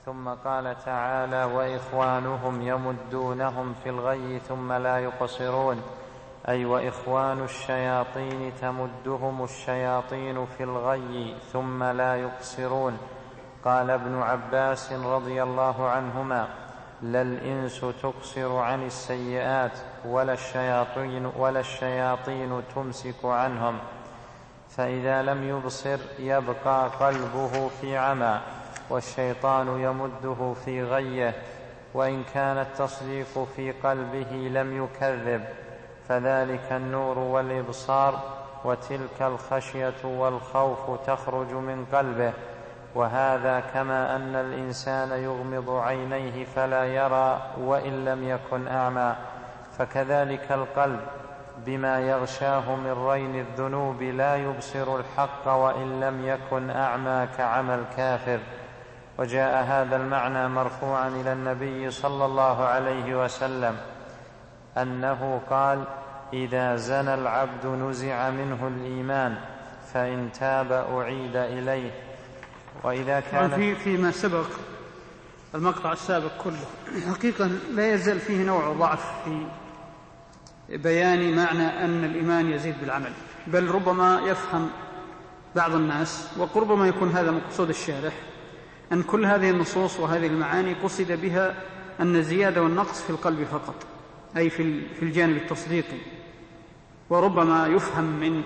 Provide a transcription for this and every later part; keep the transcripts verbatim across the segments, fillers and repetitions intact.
ثم قال تعالى: وإخوانهم يمدونهم في الغي ثم لا يقصرون، أي وإخوان الشياطين تمدهم الشياطين في الغي ثم لا يقصرون. قال ابن عباس رضي الله عنهما: لا الإنس تقصر عن السيئات ولا الشياطين, ولا الشياطين تمسك عنهم، فإذا لم يبصر يبقى قلبه في عمى، والشيطان يمده في غيه، وإن كان التصديق في قلبه لم يكذب، فذلك النور والإبصار، وتلك الخشية والخوف تخرج من قلبه. وهذا كما أن الإنسان يغمض عينيه فلا يرى وإن لم يكن أعمى، فكذلك القلب بما يغشاه من رين الذنوب لا يبصر الحق وإن لم يكن أعمى كعمى الكافر. وجاء هذا المعنى مرفوعا إلى النبي صلى الله عليه وسلم أنه قال: إذا زنى العبد نزع منه الإيمان، فإن تاب أعيد إليه. وإذا كان في فيما سبق المقطع السابق كله حقيقة لا يزال فيه نوع ضعف في بيان معنى أن الإيمان يزيد بالعمل، بل ربما يفهم بعض الناس، وربما يكون هذا مقصود الشارح، أن كل هذه النصوص وهذه المعاني قصد بها أن الزيادة والنقص في القلب فقط، أي في الجانب التصديقي. وربما يفهم من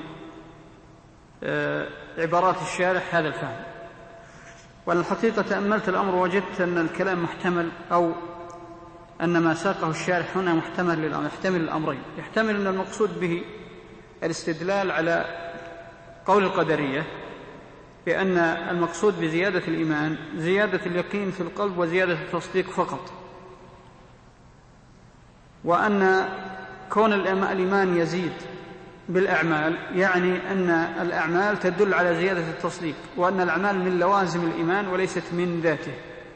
عبارات الشارح هذا الفهم. والحقيقة تأملت الأمر وجدت أن الكلام محتمل، أو أن ما ساقه الشارح هنا محتمل يحتمل الأمرين. يحتمل أن المقصود به الاستدلال على قول القدرية بأن المقصود بزيادة الإيمان زيادة اليقين في القلب وزيادة التصديق فقط، وأن كون الإيمان يزيد بالأعمال يعني أن الأعمال تدل على زيادة التصديق، وأن الأعمال من لوازم الإيمان وليست من ذاته،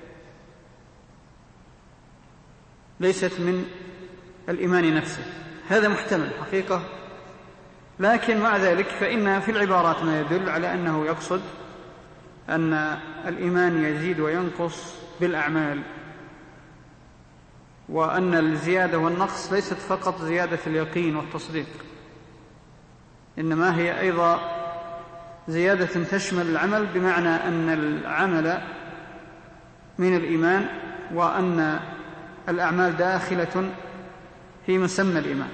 ليست من الإيمان نفسه. هذا محتمل حقيقة، لكن مع ذلك فإن في العبارات ما يدل على أنه يقصد أن الإيمان يزيد وينقص بالأعمال، وأن الزيادة والنقص ليست فقط زيادة اليقين والتصديق، إنما هي أيضا زيادة تشمل العمل، بمعنى أن العمل من الإيمان، وأن الأعمال داخلة في مسمى الإيمان.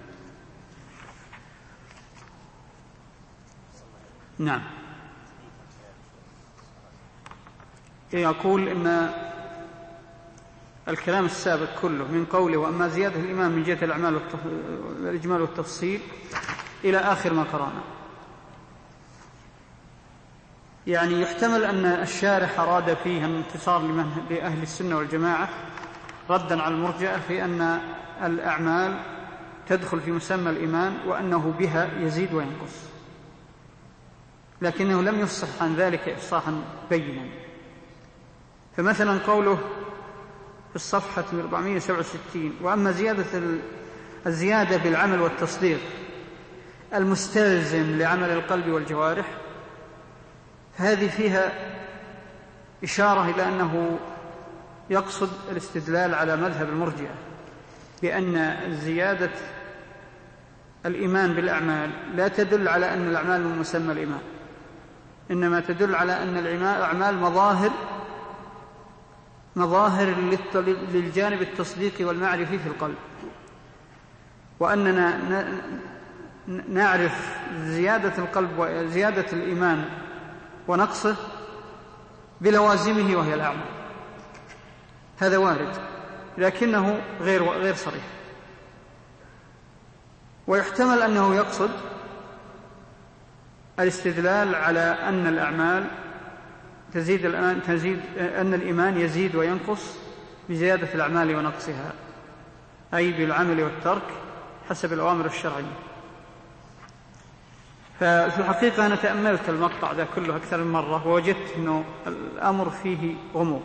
نعم. يقول إن الكلام السابق كله من قوله: وأما زيادة الإيمان من جهة الأعمال والإجمال والتفصيل إلى آخر ما قرأنا، يعني يحتمل أن الشارح أراد فيه الانتصار لأهل السنة والجماعة ردا على المرجئة في أن الأعمال تدخل في مسمى الإيمان وأنه بها يزيد وينقص، لكنه لم يفصح عن ذلك إفصاحا بينا. فمثلا قوله في الصفحة أربعمائة وسبعة وستين: وأما زيادة الزيادة بالعمل والتصديق المستلزم لعمل القلب والجوارح، هذه فيها إشارة إلى أنه يقصد الاستدلال على مذهب المرجئة بأن زيادة الإيمان بالأعمال لا تدل على أن الأعمال من مسمى الإيمان، إنما تدل على أن الأعمال مظاهر مظاهر للجانب التصديقي والمعرفي في القلب، وأننا نعرف زيادة القلب وزيادة الإيمان ونقصه بلوازمه وهي الأعمال. هذا وارد لكنه غير غير صريح. ويحتمل أنه يقصد الاستدلال على أن الأعمال تزيد الآن تزيد أن الإيمان يزيد وينقص بزيادة الأعمال ونقصها، أي بالعمل والترك حسب الأوامر الشرعية. ففي الحقيقة أنا تأملت المقطع ذا كله أكثر من مرة ووجدت أنه الأمر فيه غموض.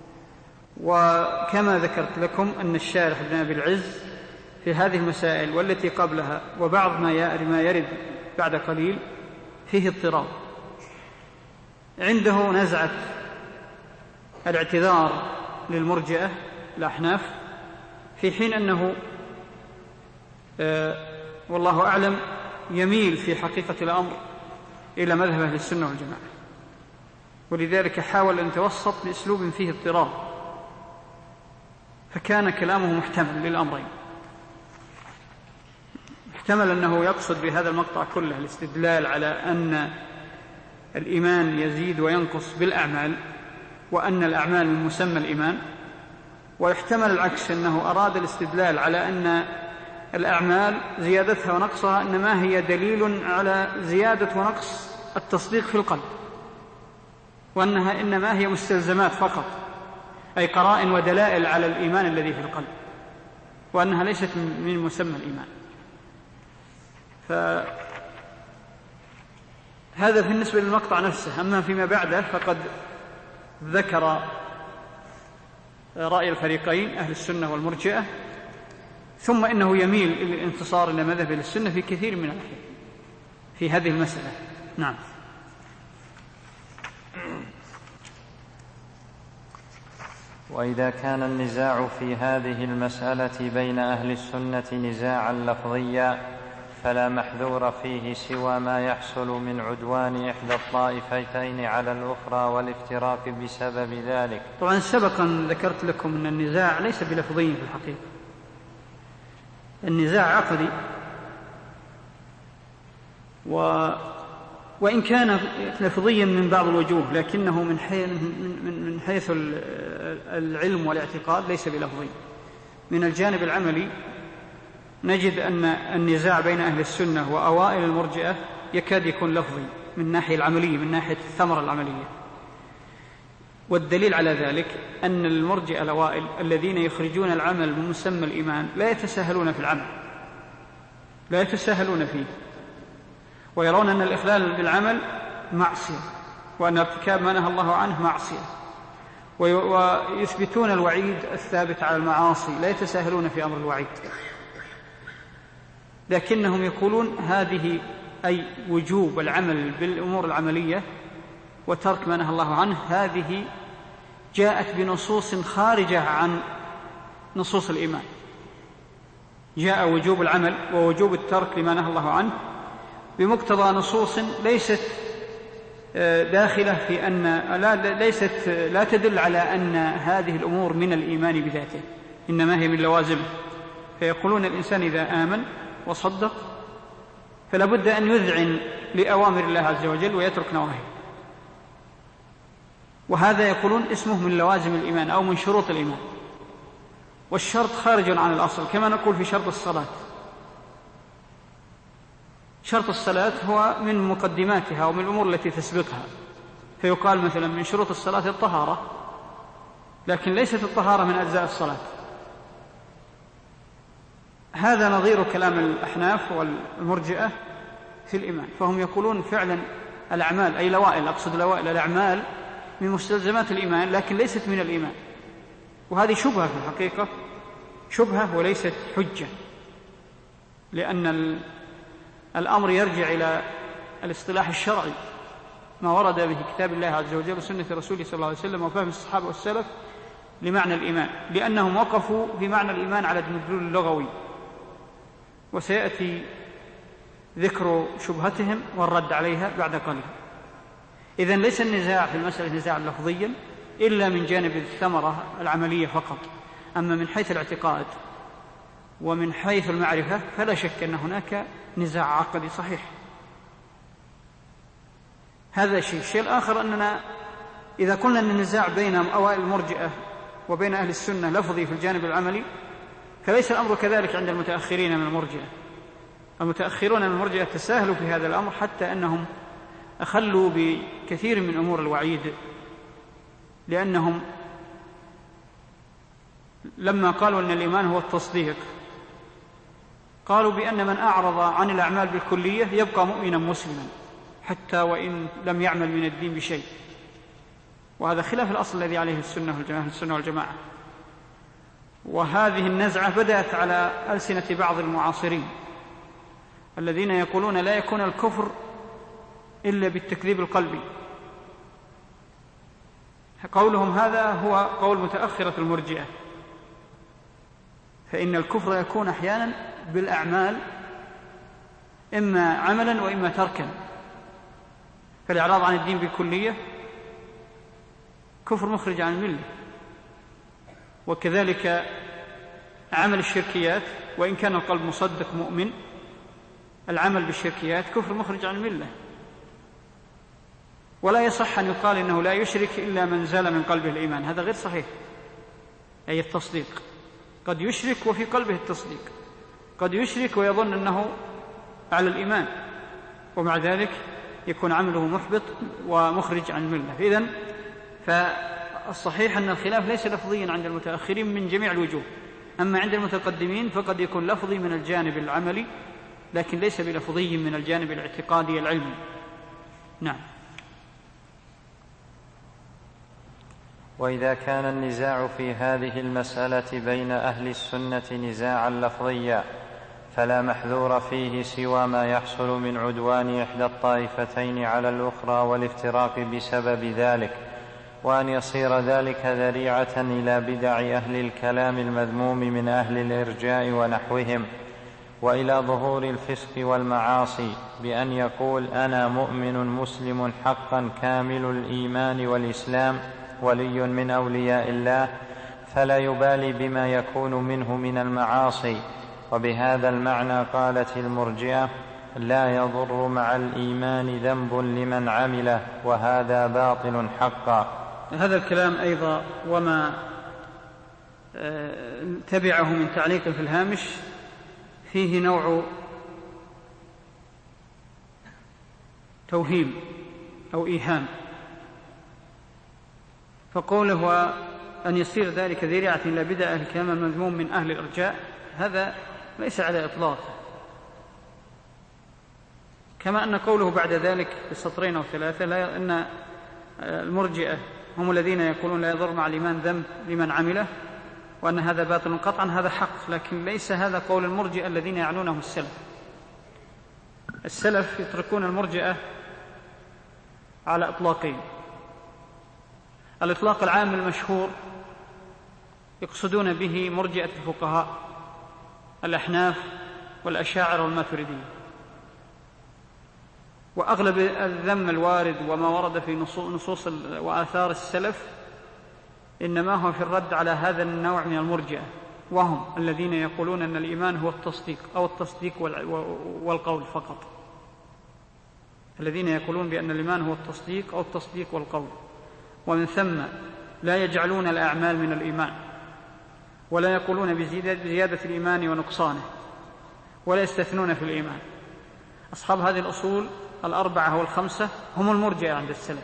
وكما ذكرت لكم أن الشارح ابن أبي العز في هذه المسائل والتي قبلها وبعض ما يرد بعد قليل فيه اضطراب، عنده نزعة الاعتذار للمرجئة الأحناف، في حين أنه آه والله أعلم يميل في حقيقة الأمر إلى مذهب أهل السنة والجماعة، ولذلك حاول أن يتوسط بأسلوب فيه اضطرار، فكان كلامه محتمل للأمرين. احتمل أنه يقصد بهذا المقطع كله الاستدلال على أن الإيمان يزيد وينقص بالأعمال، وأن الأعمال من مسمى الإيمان، ويحتمل العكس، أنه أراد الاستدلال على أن الأعمال زيادتها ونقصها إنما هي دليل على زيادة ونقص التصديق في القلب، وأنها إنما هي مستلزمات فقط، أي قرائن ودلائل على الإيمان الذي في القلب، وأنها ليست من مسمى الإيمان. فهذا بالنسبة للمقطع نفسه. أما فيما بعده فقد ذكر رأي الفريقين أهل السنة والمرجئة، ثم إنه يميل إلى الانتصار إلى مذهب السنة في كثير من الأحيان في هذه المسألة. نعم. وإذا كان النزاع في هذه المسألة بين أهل السنة نزاعا لفظيا فلا محذور فيه سوى ما يحصل من عدوان إحدى الطائفتين على الأخرى والافتراق بسبب ذلك. طبعا سبقا ذكرت لكم أن النزاع ليس بلفظي في الحقيقة، النزاع عقدي، و وإن كان لفظيا من بعض الوجوه، لكنه من حيث, من حيث العلم والاعتقاد ليس بلفظي. من الجانب العملي نجد أن النزاع بين أهل السنة وأوائل المرجئة يكاد يكون لفظي من الناحية العملية، من ناحية الثمرة العملية. والدليل على ذلك أن المرجئة الأوائل الذين يخرجون العمل من مسمى الإيمان لا يتساهلون في العمل، لا يتساهلون فيه، ويرون أن الإخلال بالعمل معصية، وأن ارتكاب ما نهى الله عنه معصية، ويثبتون الوعيد الثابت على المعاصي، لا يتساهلون في أمر الوعيد، لكنهم يقولون هذه أي وجوب العمل بالأمور العملية وترك ما نهى الله عنه، هذه جاءت بنصوص خارجة عن نصوص الإيمان. جاء وجوب العمل ووجوب الترك لما نهى الله عنه بمقتضى نصوص ليست داخلة في أن لا ليست لا تدل على أن هذه الأمور من الإيمان بذاته، إنما هي من لوازمه. فيقولون الإنسان إذا آمن وصدق فلا بد أن يذعن لأوامر الله عز وجل ويترك نواهيه، وهذا يقولون اسمه من لوازم الإيمان أو من شروط الإيمان، والشرط خارج عن الأصل. كما نقول في شرط الصلاة، شرط الصلاة هو من مقدماتها ومن الأمور التي تسبقها، فيقال مثلا من شروط الصلاة الطهارة، لكن ليست الطهارة من أجزاء الصلاة. هذا نظير كلام الأحناف والمرجئة في الإيمان، فهم يقولون فعلا الأعمال أي لوائل، أقصد لوائل الأعمال من مستلزمات الإيمان لكن ليست من الإيمان، وهذه شبهة في الحقيقة، شبهة وليست حجة، لأن الأمر يرجع إلى الاصطلاح الشرعي، ما ورد به كتاب الله عز وجل وسنة رسوله صلى الله عليه وسلم وفهم الصحابة والسلف لمعنى الإيمان، لأنهم وقفوا بمعنى الإيمان على المدلول اللغوي، وسيأتي ذكر شبهتهم والرد عليها بعد قليل. إذن ليس النزاع في المسألة نزاعا لفظيا إلا من جانب الثمرة العملية فقط، أما من حيث الاعتقاد ومن حيث المعرفة فلا شك أن هناك نزاع عقدي صحيح. هذا شيء. الشيء الآخر أننا إذا قلنا أن النزاع بين أوائل المرجئة وبين أهل السنة لفظي في الجانب العملي، فليس الأمر كذلك عند المتأخرين من المرجئة. المتأخرون من المرجئة تساهلوا في هذا الأمر حتى أنهم أخلوا بكثير من أمور الوعيد، لأنهم لما قالوا أن الإيمان هو التصديق قالوا بأن من أعرض عن الأعمال بالكلية يبقى مؤمنا مسلما حتى وإن لم يعمل من الدين بشيء، وهذا خلاف الأصل الذي عليه السنة والجماعة, السنة والجماعة. وهذه النزعة بدأت على ألسنة بعض المعاصرين الذين يقولون لا يكون الكفر إلا بالتكذيب القلبي. قولهم هذا هو قول متأخرة المرجئة، فإن الكفر يكون أحيانا بالأعمال، إما عملا وإما تركا، فالإعراض عن الدين بكلية كفر مخرج عن الملة، وكذلك عمل الشركيات وإن كان القلب مصدق مؤمن، العمل بالشركيات كفر مخرج عن الملة. ولا يصح أن يقال إنه لا يشرك إلا من زال من قلبه الإيمان، هذا غير صحيح، أي التصديق. قد يشرك وفي قلبه التصديق، قد يشرك ويظن أنه على الإيمان، ومع ذلك يكون عمله محبط ومخرج عن الملة. إذن فالصحيح أن الخلاف ليس لفظيا عند المتأخرين من جميع الوجوه، أما عند المتقدمين فقد يكون لفظي من الجانب العملي، لكن ليس بلفظي من الجانب الاعتقادي العلمي. نعم. وإذا كان النزاع في هذه المسألة بين أهل السنة نزاعا لفظيا فلا محذور فيه سوى ما يحصل من عدوان إحدى الطائفتين على الأخرى والافتراق بسبب ذلك، وأن يصير ذلك ذريعة إلى بدع أهل الكلام المذموم من أهل الإرجاء ونحوهم، وإلى ظهور الفسق والمعاصي، بأن يقول أنا مؤمن مسلم حقا كامل الإيمان والإسلام ولي من أولياء الله، فلا يبالي بما يكون منه من المعاصي. وبهذا المعنى قالت المرجئة لا يضر مع الإيمان ذنب لمن عمله، وهذا باطل حقا. هذا الكلام أيضا وما تبعه من تعليق في الهامش فيه نوع توهيم أو إيهام، فقوله أن يصير ذلك ذريعة إلى بدع أهل الكلام المذموم من أهل الإرجاء، هذا ليس على إطلاق، كما أن قوله بعد ذلك بسطرين أو ثلاثة لا أن المرجئة هم الذين يقولون لا يضر مع الإيمان ذنب لمن عمله، وأن هذا باطل قطعا، هذا حق، لكن ليس هذا قول المرجئة الذين يعنونهم السلف. السلف يتركون المرجئة على إطلاقين: الإطلاق العام المشهور يقصدون به مرجئة الفقهاء الأحناف والأشاعرة والماتريدية، وأغلب الذم الوارد وما ورد في نصوص وآثار السلف إنما هو في الرد على هذا النوع من المرجئة، وهم الذين يقولون أن الإيمان هو التصديق أو التصديق والقول فقط، الذين يقولون بأن الإيمان هو التصديق أو التصديق والقول، ومن ثم لا يجعلون الأعمال من الإيمان، ولا يقولون بزيادة الإيمان ونقصانه، ولا يستثنون في الإيمان. أصحاب هذه الأصول الأربعة والخمسة هم المرجئة عند السلف.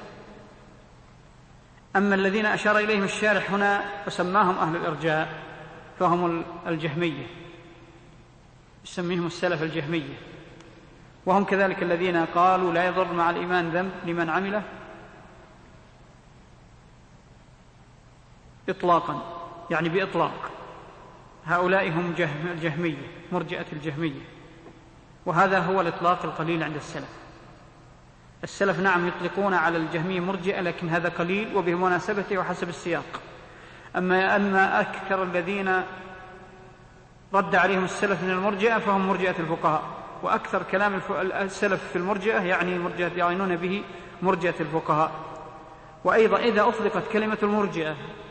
أما الذين أشار إليهم الشارح هنا وسماهم أهل الإرجاء فهم الجهمية، يسميهم السلف الجهمية، وهم كذلك الذين قالوا لا يضر مع الإيمان ذنب لمن عمله إطلاقا، يعني بإطلاق. هؤلاء هم الجهمية، مرجئة الجهمية، وهذا هو الإطلاق القليل عند السلف. السلف نعم يطلقون على الجهمية مرجئة، لكن هذا قليل وبمناسبته وحسب السياق. أما أما أكثر الذين رد عليهم السلف من المرجئة فهم مرجئة الفقهاء، وأكثر كلام السلف في المرجئة يعني المرجئة يعنون به مرجئة الفقهاء. وأيضا إذا أطلقت كلمة المرجئة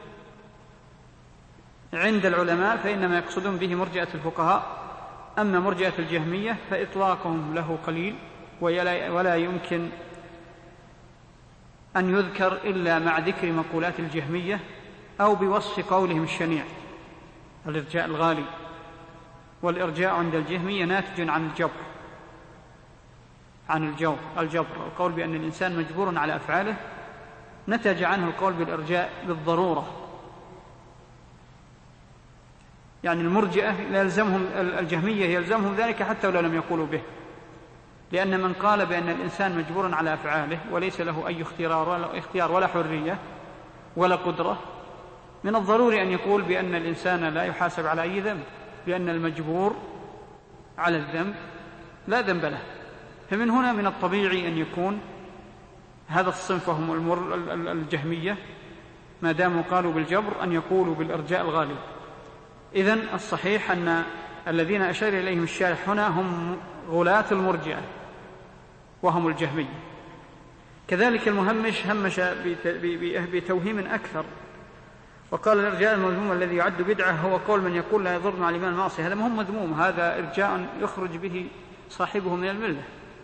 عند العلماء فإنما يقصدون به مرجئة الفقهاء. أما مرجئة الجهمية فإطلاقهم له قليل ولا يمكن أن يذكر إلا مع ذكر مقولات الجهمية أو بوصف قولهم الشنيع الإرجاء الغالي. والإرجاء عند الجهمية ناتج عن الجبر، عن الجبر الجبر القول بأن الإنسان مجبور على أفعاله، نتج عنه القول بالإرجاء بالضرورة. يعني المرجئة يلزمهم الجهمية يلزمهم ذلك حتى ولو لم يقولوا به، لأن من قال بأن الإنسان مجبور على أفعاله وليس له أي اختيار ولا, اختيار ولا حرية ولا قدرة، من الضروري أن يقول بأن الإنسان لا يحاسب على أي ذنب، لأن المجبور على الذنب لا ذنب له. فمن هنا من الطبيعي أن يكون هذا الصنف وهم الجهمية ما داموا قالوا بالجبر أن يقولوا بالإرجاء الغالب. إذن الصحيح أن الذين أشار إليهم الشارح هنا هم غلاة المرجئة وهم الجهمية. كذلك المهمش همش بتوهيم أكثر وقال الإرجاء المذموم الذي يعد بدعة هو قول من يقول لا يضر مع الإيمان المعصية. هذا ما هو مذموم، هذا إرجاء يخرج به صاحبه من الملة،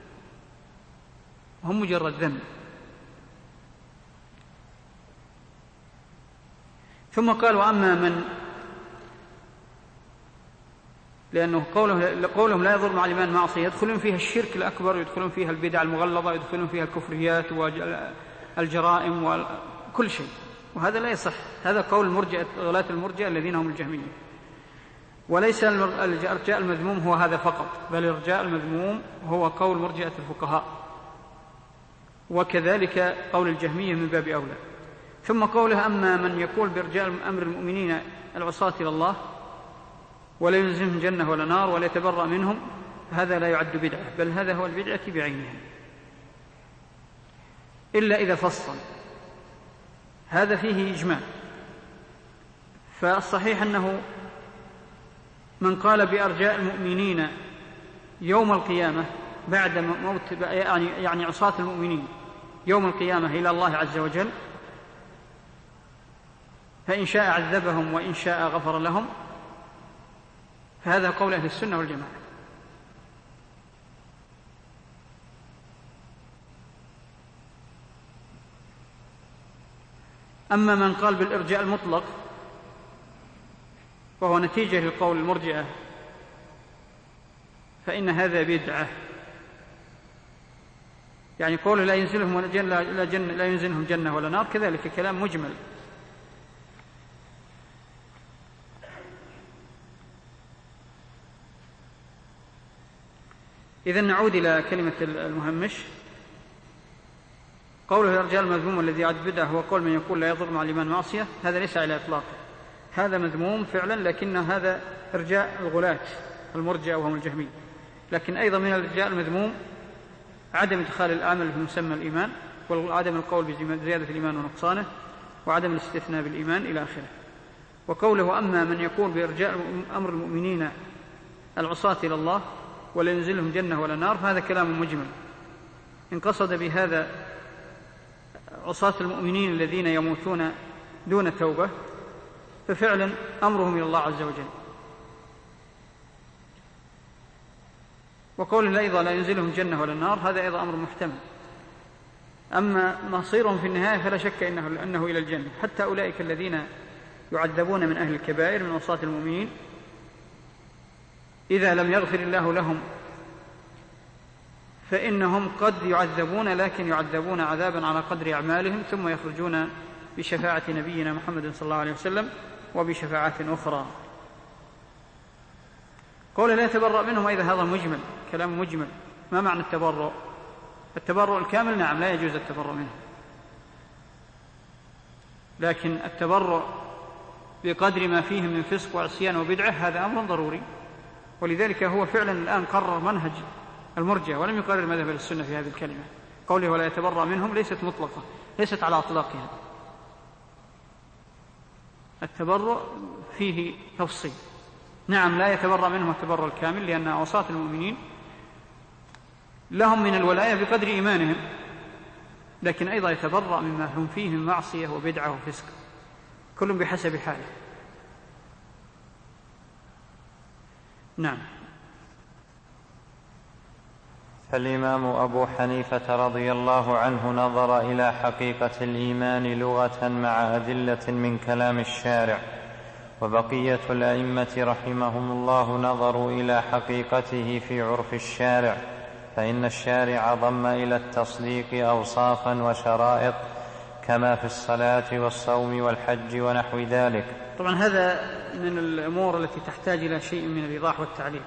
هم مجرد ذم. ثم قال وأما من، لأنه قوله قولهم لا يضر مع الإيمان معصية يدخلون فيها الشرك الأكبر، يدخلون فيها البدع المغلظة، يدخلون فيها الكفريات والجرائم وكل شيء، وهذا لا يصح. هذا قول المرجئة غلاة المرجئة الذين هم الجهمية. وليس الإرجاء المذموم هو هذا فقط، بل الإرجاء المذموم هو قول مرجئة الفقهاء، وكذلك قول الجهمية من باب أولى. ثم قوله أما من يقول بإرجاء أمر المؤمنين العصاة إلى الله ولا يلزمهم جنة ولا نار ولا يتبرأ منهم، هذا لا يعد بدعة، بل هذا هو البدعة بعينها، إلا إذا فصل. هذا فيه إجماع. فالصحيح أنه من قال بأرجاء المؤمنين يوم القيامة بعد موت يعني يعني عصاة المؤمنين يوم القيامة إلى الله عز وجل، فإن شاء عذبهم وإن شاء غفر لهم، فهذا قول أهل السنة والجماعة. أما من قال بالإرجاء المطلق وهو نتيجة للقول المرجئة فإن هذا بدعة، يعني قوله لا ينزلهم جنة لا, جنة لا ينزلهم جنة ولا نار كذلك كلام مجمل. إذن نعود إلى كلمة المهمش. قوله الإرجاء المذموم الذي يعد بدعة هو قول من يقول لا يضر مع الإيمان معصية، هذا ليس على إطلاقه، هذا مذموم فعلا، لكن هذا إرجاء الغلاة المرجئة وهم الجهمية. لكن أيضا من الإرجاء المذموم عدم إدخال العمل في مسمى الإيمان، وعدم القول بزيادة الإيمان ونقصانه، وعدم الاستثناء بالإيمان إلى آخره. وقوله أما من يقول بإرجاء أمر المؤمنين العصاة إلى الله ولا ينزلهم جنة ولا نار، فهذا كلام مجمل. إن قصد بهذا عصاة المؤمنين الذين يموتون دون توبة ففعلا أمرهم إلى الله عز وجل. وقول أيضا لا ينزلهم جنة ولا نار، هذا أيضا أمر محتمل. أما مصيرهم في النهاية فلا شك إنه, أنه إلى الجنة. حتى أولئك الذين يعذبون من أهل الكبائر من عصاة المؤمنين إذا لم يغفر الله لهم فإنهم قد يعذبون، لكن يعذبون عذابا على قدر أعمالهم، ثم يخرجون بشفاعة نبينا محمد صلى الله عليه وسلم وبشفاعات أخرى. قول لا يتبرأ منهم أيضا هذا مجمل، كلام مجمل. ما معنى التبرؤ؟ التبرؤ الكامل نعم لا يجوز التبرؤ منه، لكن التبرؤ بقدر ما فيه من فسق وعصيان وبدعة هذا أمر ضروري. ولذلك هو فعلا الآن قرر منهج المرجئة ولم يقرر مذهب السنة في هذه الكلمة. قوله ولا يتبرأ منهم ليست مطلقة، ليست على أطلاقها. التبرؤ فيه تفصيل. نعم لا يتبرأ منهم التبرؤ الكامل، لأن عصاة المؤمنين لهم من الولاية بقدر إيمانهم، لكن أيضا يتبرأ مما هم فيه من معصية وبدعة وفسق، كل بحسب حاله. نعم. فالإمام أبو حنيفة رضي الله عنه نظر إلى حقيقة الإيمان لغة مع أدلة من كلام الشارع، وبقية الأئمة رحمهم الله نظروا إلى حقيقته في عرف الشارع، فإن الشارع ضم إلى التصديق أوصافا وشرائط كما في الصلاة والصوم والحج ونحو ذلك. طبعا هذا من الأمور التي تحتاج إلى شيء من الإيضاح والتعليل،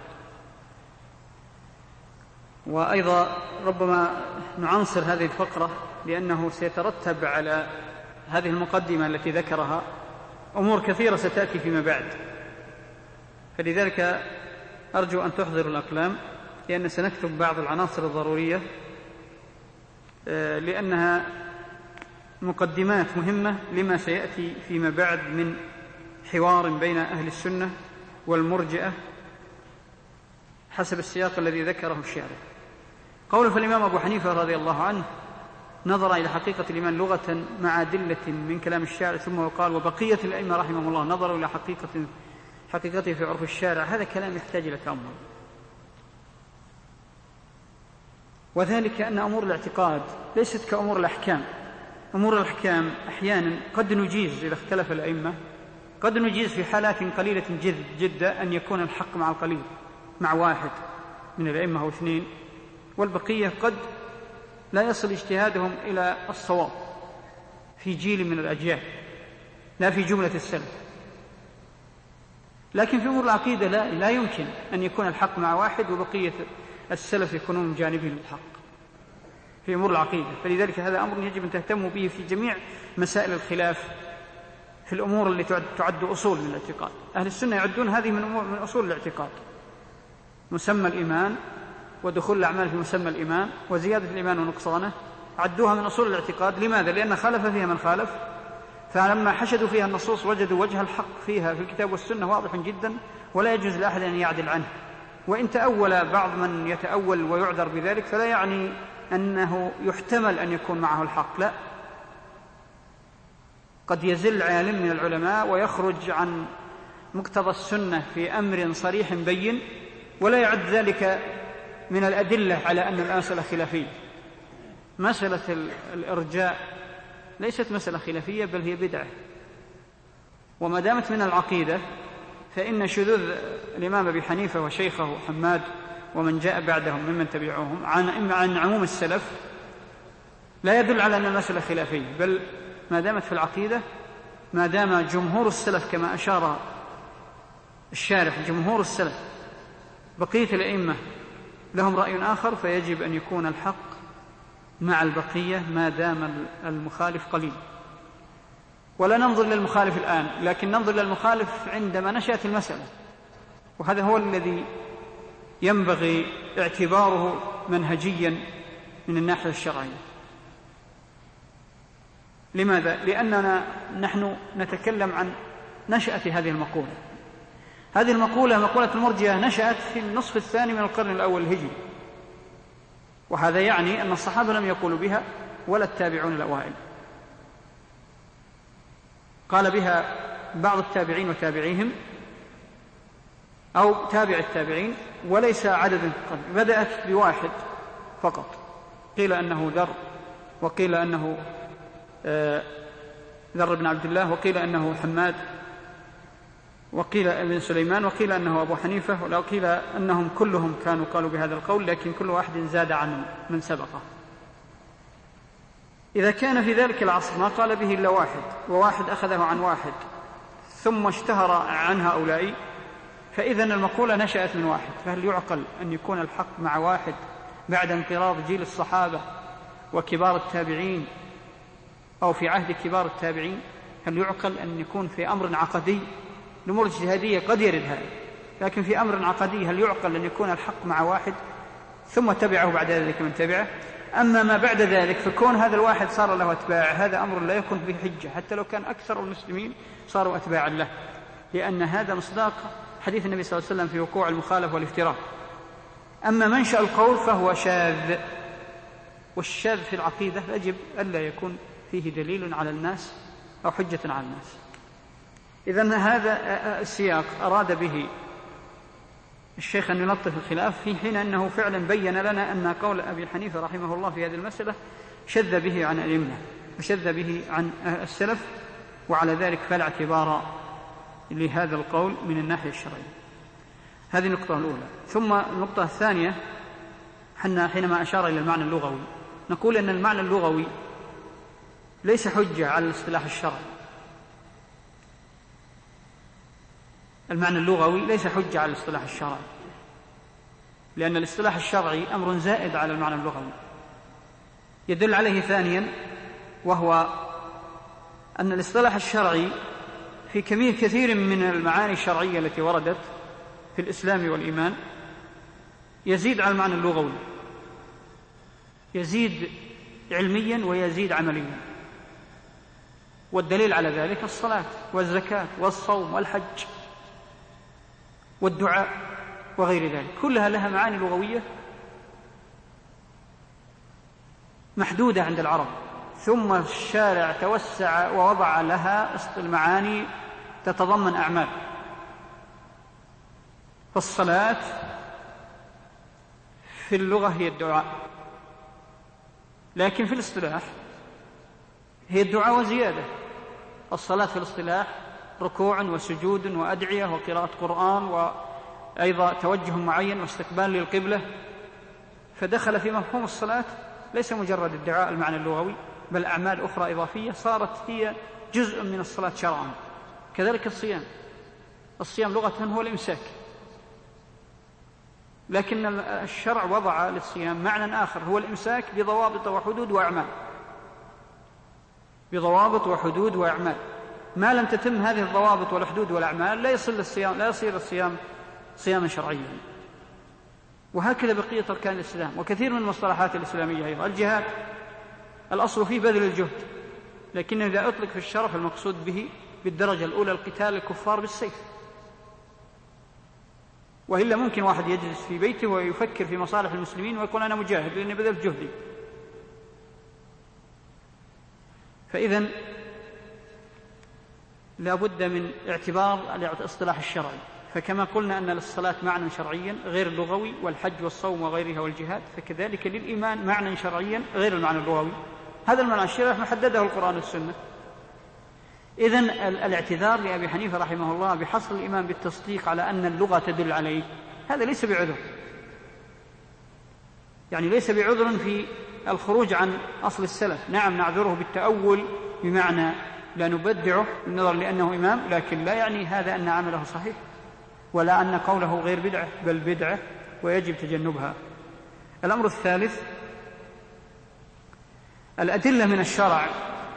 وأيضا ربما نعنصر هذه الفقرة لأنه سيترتب على هذه المقدمة التي ذكرها أمور كثيرة ستأتي فيما بعد، فلذلك أرجو أن تحضروا الأقلام، لأن سنكتب بعض العناصر الضرورية لأنها مقدمات مهمة لما سيأتي فيما بعد من حوار بين أهل السنة والمرجئة حسب السياق الذي ذكره الشارع. قول فالإمام أبو حنيفة رضي الله عنه نظر إلى حقيقة الإيمان لغة مع أدلة من كلام الشارع، ثم قال وبقية الأئمة رحمهم الله نظروا إلى حقيقة حقيقته في عرف الشارع. هذا كلام يحتاج إلى تأمل، وذلك أن أمور الاعتقاد ليست كأمور الأحكام. أمور الأحكام أحيانا قد نجيز إذا اختلف الأئمة، قد نجيز في حالات قليلة جد جدا أن يكون الحق مع القليل، مع واحد من الأئمة أو اثنين، والبقية قد لا يصل اجتهادهم إلى الصواب في جيل من الأجيال، لا في جملة السلف. لكن في أمور العقيدة لا, لا يمكن أن يكون الحق مع واحد وبقية السلف يكونون من جانبهم الحق في أمور العقيدة. فلذلك هذا أمر يجب أن تهتموا به في جميع مسائل الخلاف في الأمور التي تعد, تعد أصول من الاعتقاد. أهل السنة يعدون هذه من, أمور من أصول الاعتقاد، مسمى الإيمان ودخول الأعمال في مسمى الإيمان وزيادة الإيمان ونقصانه، عدوها من أصول الاعتقاد. لماذا؟ لأن خالف فيها من خالف، فلما حشدوا فيها النصوص وجدوا وجه الحق فيها في الكتاب والسنة واضح جدا، ولا يجوز لأحد أن يعدل عنه. وإن تأول بعض من يتأول ويعذر بذلك فلا يعني أنه يحتمل أن يكون معه الحق، لا، قد يزل عالم من العلماء ويخرج عن مقتضى السنة في أمر صريح بين ولا يعد ذلك من الأدلة على أن المسألة خلافية. مسألة الإرجاء ليست مسألة خلافية بل هي بدعة، وما دامت من العقيدة فإن شذوذ الإمام أبي حنيفة وشيخه حماد ومن جاء بعدهم ممن تبعوهم عن, عن عموم السلف لا يدل على أن المسألة خلافية، بل ما دامت في العقيدة، ما دام جمهور السلف كما أشار الشارح جمهور السلف بقية الأئمة لهم رأي آخر، فيجب أن يكون الحق مع البقية ما دام المخالف قليل. ولا ننظر للمخالف الآن، لكن ننظر للمخالف عندما نشأت المسألة، وهذا هو الذي ينبغي اعتباره منهجيا من الناحية الشرعية. لماذا؟ لأننا نحن نتكلم عن نشأة هذه المقولة. هذه المقولة مقولة المرجئة نشأت في النصف الثاني من القرن الأول الهجري، وهذا يعني أن الصحابة لم يقولوا بها ولا التابعون الأوائل، قال بها بعض التابعين وتابعيهم أو تابع التابعين وليس عدد قليل. بدأت بواحد فقط، قيل أنه ذر، وقيل أنه ذر بن عبد الله، وقيل أنه حماد، وقيل ابن سليمان، وقيل أنه أبو حنيفة، وقيل أنهم كلهم كانوا قالوا بهذا القول، لكن كل واحد زاد عن من سبقه. إذا كان في ذلك العصر ما قال به إلا واحد، وواحد أخذه عن واحد ثم اشتهر عن هؤلاء، فإذا المقولة نشأت من واحد. فهل يعقل أن يكون الحق مع واحد بعد انقراض جيل الصحابة وكبار التابعين أو في عهد كبار التابعين؟ هل يعقل أن يكون في أمر عقدي؟ الأمور الاجتهادية قد يرد هذا، لكن في أمر عقدي هل يعقل أن يكون الحق مع واحد ثم تبعه بعد ذلك من تبعه؟ أما ما بعد ذلك فكون هذا الواحد صار له أتباع، هذا أمر لا يكون فيه حجة، حتى لو كان أكثر المسلمين صاروا أتباعا له، لأن هذا مصداق حديث النبي صلى الله عليه وسلم في وقوع المخالف والافتراق. أما منشأ القول فهو شاذ، والشاذ في العقيدة يجب ألا يكون فيه دليل على الناس أو حجة على الناس. إذن هذا السياق أراد به الشيخ أن يلطف الخلاف في حين أنه فعلا بين لنا أن قول أبي حنيفة رحمه الله في هذه المسألة شذ به عن الأئمة وشذ به عن السلف، وعلى ذلك فلا اعتبار لهذا القول من الناحية الشرعية. هذه النقطة الأولى. ثم النقطة الثانية، حنا حينما أشار إلى المعنى اللغوي نقول أن المعنى اللغوي ليس حجة على الاصطلاح الشرعي. المعنى اللغوي ليس حجة على الاصطلاح الشرعي، لأن الاصطلاح الشرعي أمر زائد على المعنى اللغوي. يدل عليه ثانيا، وهو أن الاصطلاح الشرعي في كمية كثير من المعاني الشرعية التي وردت في الإسلام والإيمان يزيد على المعنى اللغوي، يزيد علميا ويزيد عمليا. والدليل على ذلك الصلاة والزكاة والصوم والحج والدعاء وغير ذلك، كلها لها معاني لغوية محدودة عند العرب، ثم الشارع توسع ووضع لها المعاني تتضمن أعمال. فالصلاة في اللغة هي الدعاء، لكن في الاصطلاح هي الدعاء وزيادة. الصلاة في الاصطلاح ركوع وسجود وأدعية وقراءة قرآن وأيضا توجه معين واستقبال للقبلة، فدخل في مفهوم الصلاة ليس مجرد الدعاء المعنى اللغوي، بل أعمال أخرى إضافية صارت هي جزء من الصلاة شرعا. كذلك الصيام، الصيام لغة هو الإمساك، لكن الشرع وضع للصيام معنى آخر هو الإمساك بضوابط وحدود وأعمال، بضوابط وحدود وأعمال. ما لم تتم هذه الضوابط والحدود والأعمال لا يصل الصيام لا يصير الصيام صياما شرعيا. وهكذا بقية أركان الإسلام وكثير من المصطلحات الإسلامية أيضا. الجهاد الأصل فيه بذل الجهد، لكن إذا أطلق في الشرع المقصود به بالدرجة الأولى القتال الكفار بالسيف، وإلا ممكن واحد يجلس في بيته ويفكر في مصالح المسلمين ويقول أنا مجاهد لأني بذلت جهدي. فإذن لا بد من اعتبار الاصطلاح الشرعي. فكما قلنا أن للصلاة معنى شرعيا غير اللغوي والحج والصوم وغيرها والجهاد، فكذلك للإيمان معنى شرعيا غير المعنى اللغوي. هذا المعنى الشرعي محدده القرآن والسنة. إذن الاعتذار لأبي حنيفة رحمه الله بحصر الإيمان بالتصديق على أن اللغة تدل عليه هذا ليس بعذر، يعني ليس بعذر في الخروج عن أصل السلف. نعم نعذره بالتأول بمعنى لا نبدعه بالنظر لأنه إمام، لكن لا يعني هذا أن عمله صحيح ولا أن قوله غير بدعة، بل بدعة ويجب تجنبها. الأمر الثالث الأدلة من الشرع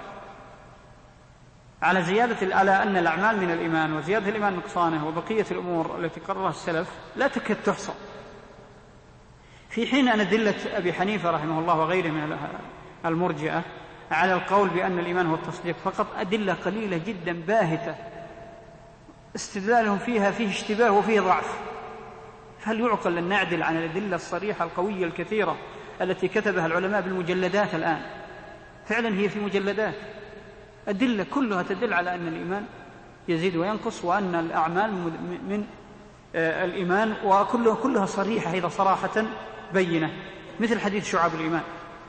على زيادة على أن الأعمال من الإيمان وزيادة الإيمان نقصانه وبقية الأمور التي قررها السلف لا تكاد تحصى، في حين أن أدلة أبي حنيفة رحمه الله وغيره من المرجئة على القول بأن الإيمان هو التصديق فقط أدلة قليلة جدا باهتة استدلالهم فيها فيه اشتباه وفيه ضعف. فهل يعقل أن نعدل عن الأدلة الصريحة القوية الكثيرة التي كتبها العلماء بالمجلدات الآن؟ فعلا هي في مجلدات أدلة كلها تدل على أن الإيمان يزيد وينقص وأن الأعمال من الإيمان، وكلها كلها صريحة إذا صراحة بينة، مثل حديث شعب الإيمان.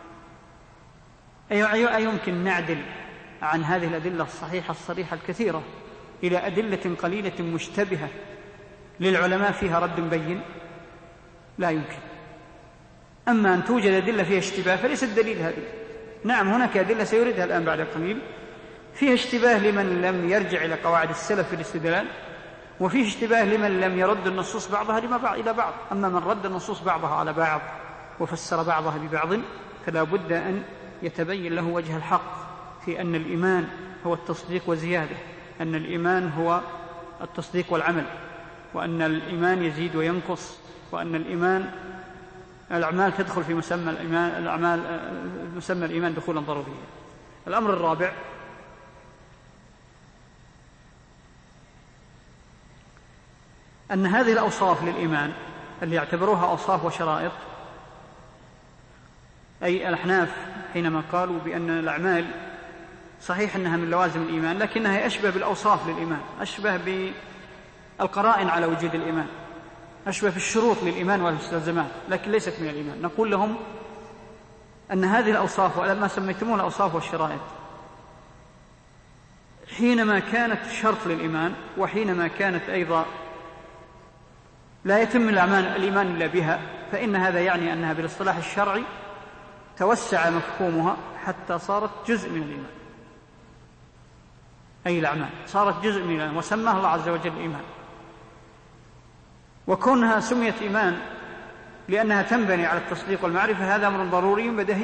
أي يمكن نعدل عن هذه الأدلة الصحيحة الصريحة الكثيرة إلى أدلة قليلة مشتبهة للعلماء فيها رد بين؟ لا يمكن. أما أن توجد أدلة فيها اشتباه فليس الدليل هذه. نعم هناك أدلة سيردها الآن بعد قليل فيها اشتباه لمن لم يرجع إلى قواعد السلف في الاستدلال، وفيه اشتباه لمن لم يرد النصوص بعضها لما بعض إلى بعض. أما من رد النصوص بعضها على بعض وفسر بعضها ببعض فلا بد أن يتبين له وجه الحق في أن الإيمان هو التصديق وزيادة، أن الإيمان هو التصديق والعمل، وأن الإيمان يزيد وينقص، وأن الإيمان الأعمال تدخل في مسمى الإيمان الأعمال مسمى الإيمان دخولا ضروريا. الأمر الرابع أن هذه الأوصاف للإيمان اللي يعتبروها أوصاف وشرائط، أي الأحناف حينما قالوا بأن الأعمال صحيح أنها من لوازم الإيمان لكنها أشبه بالأوصاف للإيمان، أشبه بالقرائن على وجود الإيمان، أشبه بالشروط للإيمان والمستلزمات، لكن ليست من الإيمان. نقول لهم أن هذه الأوصاف ولما سميتموها الأوصاف والشرائط حينما كانت شرط للإيمان وحينما كانت أيضا لا يتم الإيمان إلا بها، فإن هذا يعني أنها بالاصطلاح الشرعي توسع مفهومها حتى صارت جزء من الإيمان، أي الأعمال صارت جزء من الإيمان وسماها الله عز وجل الإيمان. وكونها سميت إيمان لأنها تنبني على التصديق والمعرفة هذا أمر ضروري بديهي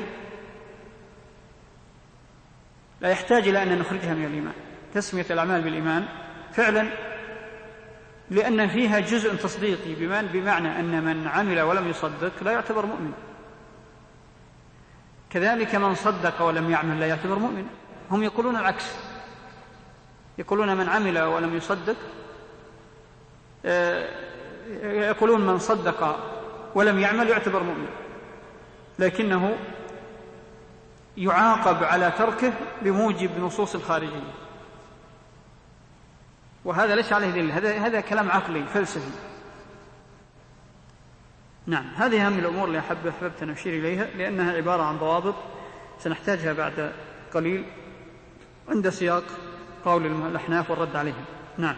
لا يحتاج إلى أن نخرجها من الإيمان. تسمية الأعمال بالإيمان فعلا لأن فيها جزء تصديقي بمعنى أن من عمل ولم يصدق لا يعتبر مؤمن، كذلك من صدق ولم يعمل لا يعتبر مؤمن. هم يقولون العكس، يقولون من عمل ولم يصدق، يقولون من صدق ولم يعمل يعتبر مؤمن، لكنه يعاقب على تركه بموجب نصوص الخارجية، وهذا ليس عليه دليل، هذا هذا كلام عقلي فلسفي. نعم، هذه أهم الأمور اللي أحب أحببت أن أشير إليها، لأنها عبارة عن ضوابط سنحتاجها بعد قليل عند سياق قول الأحناف والرد عليهم. نعم.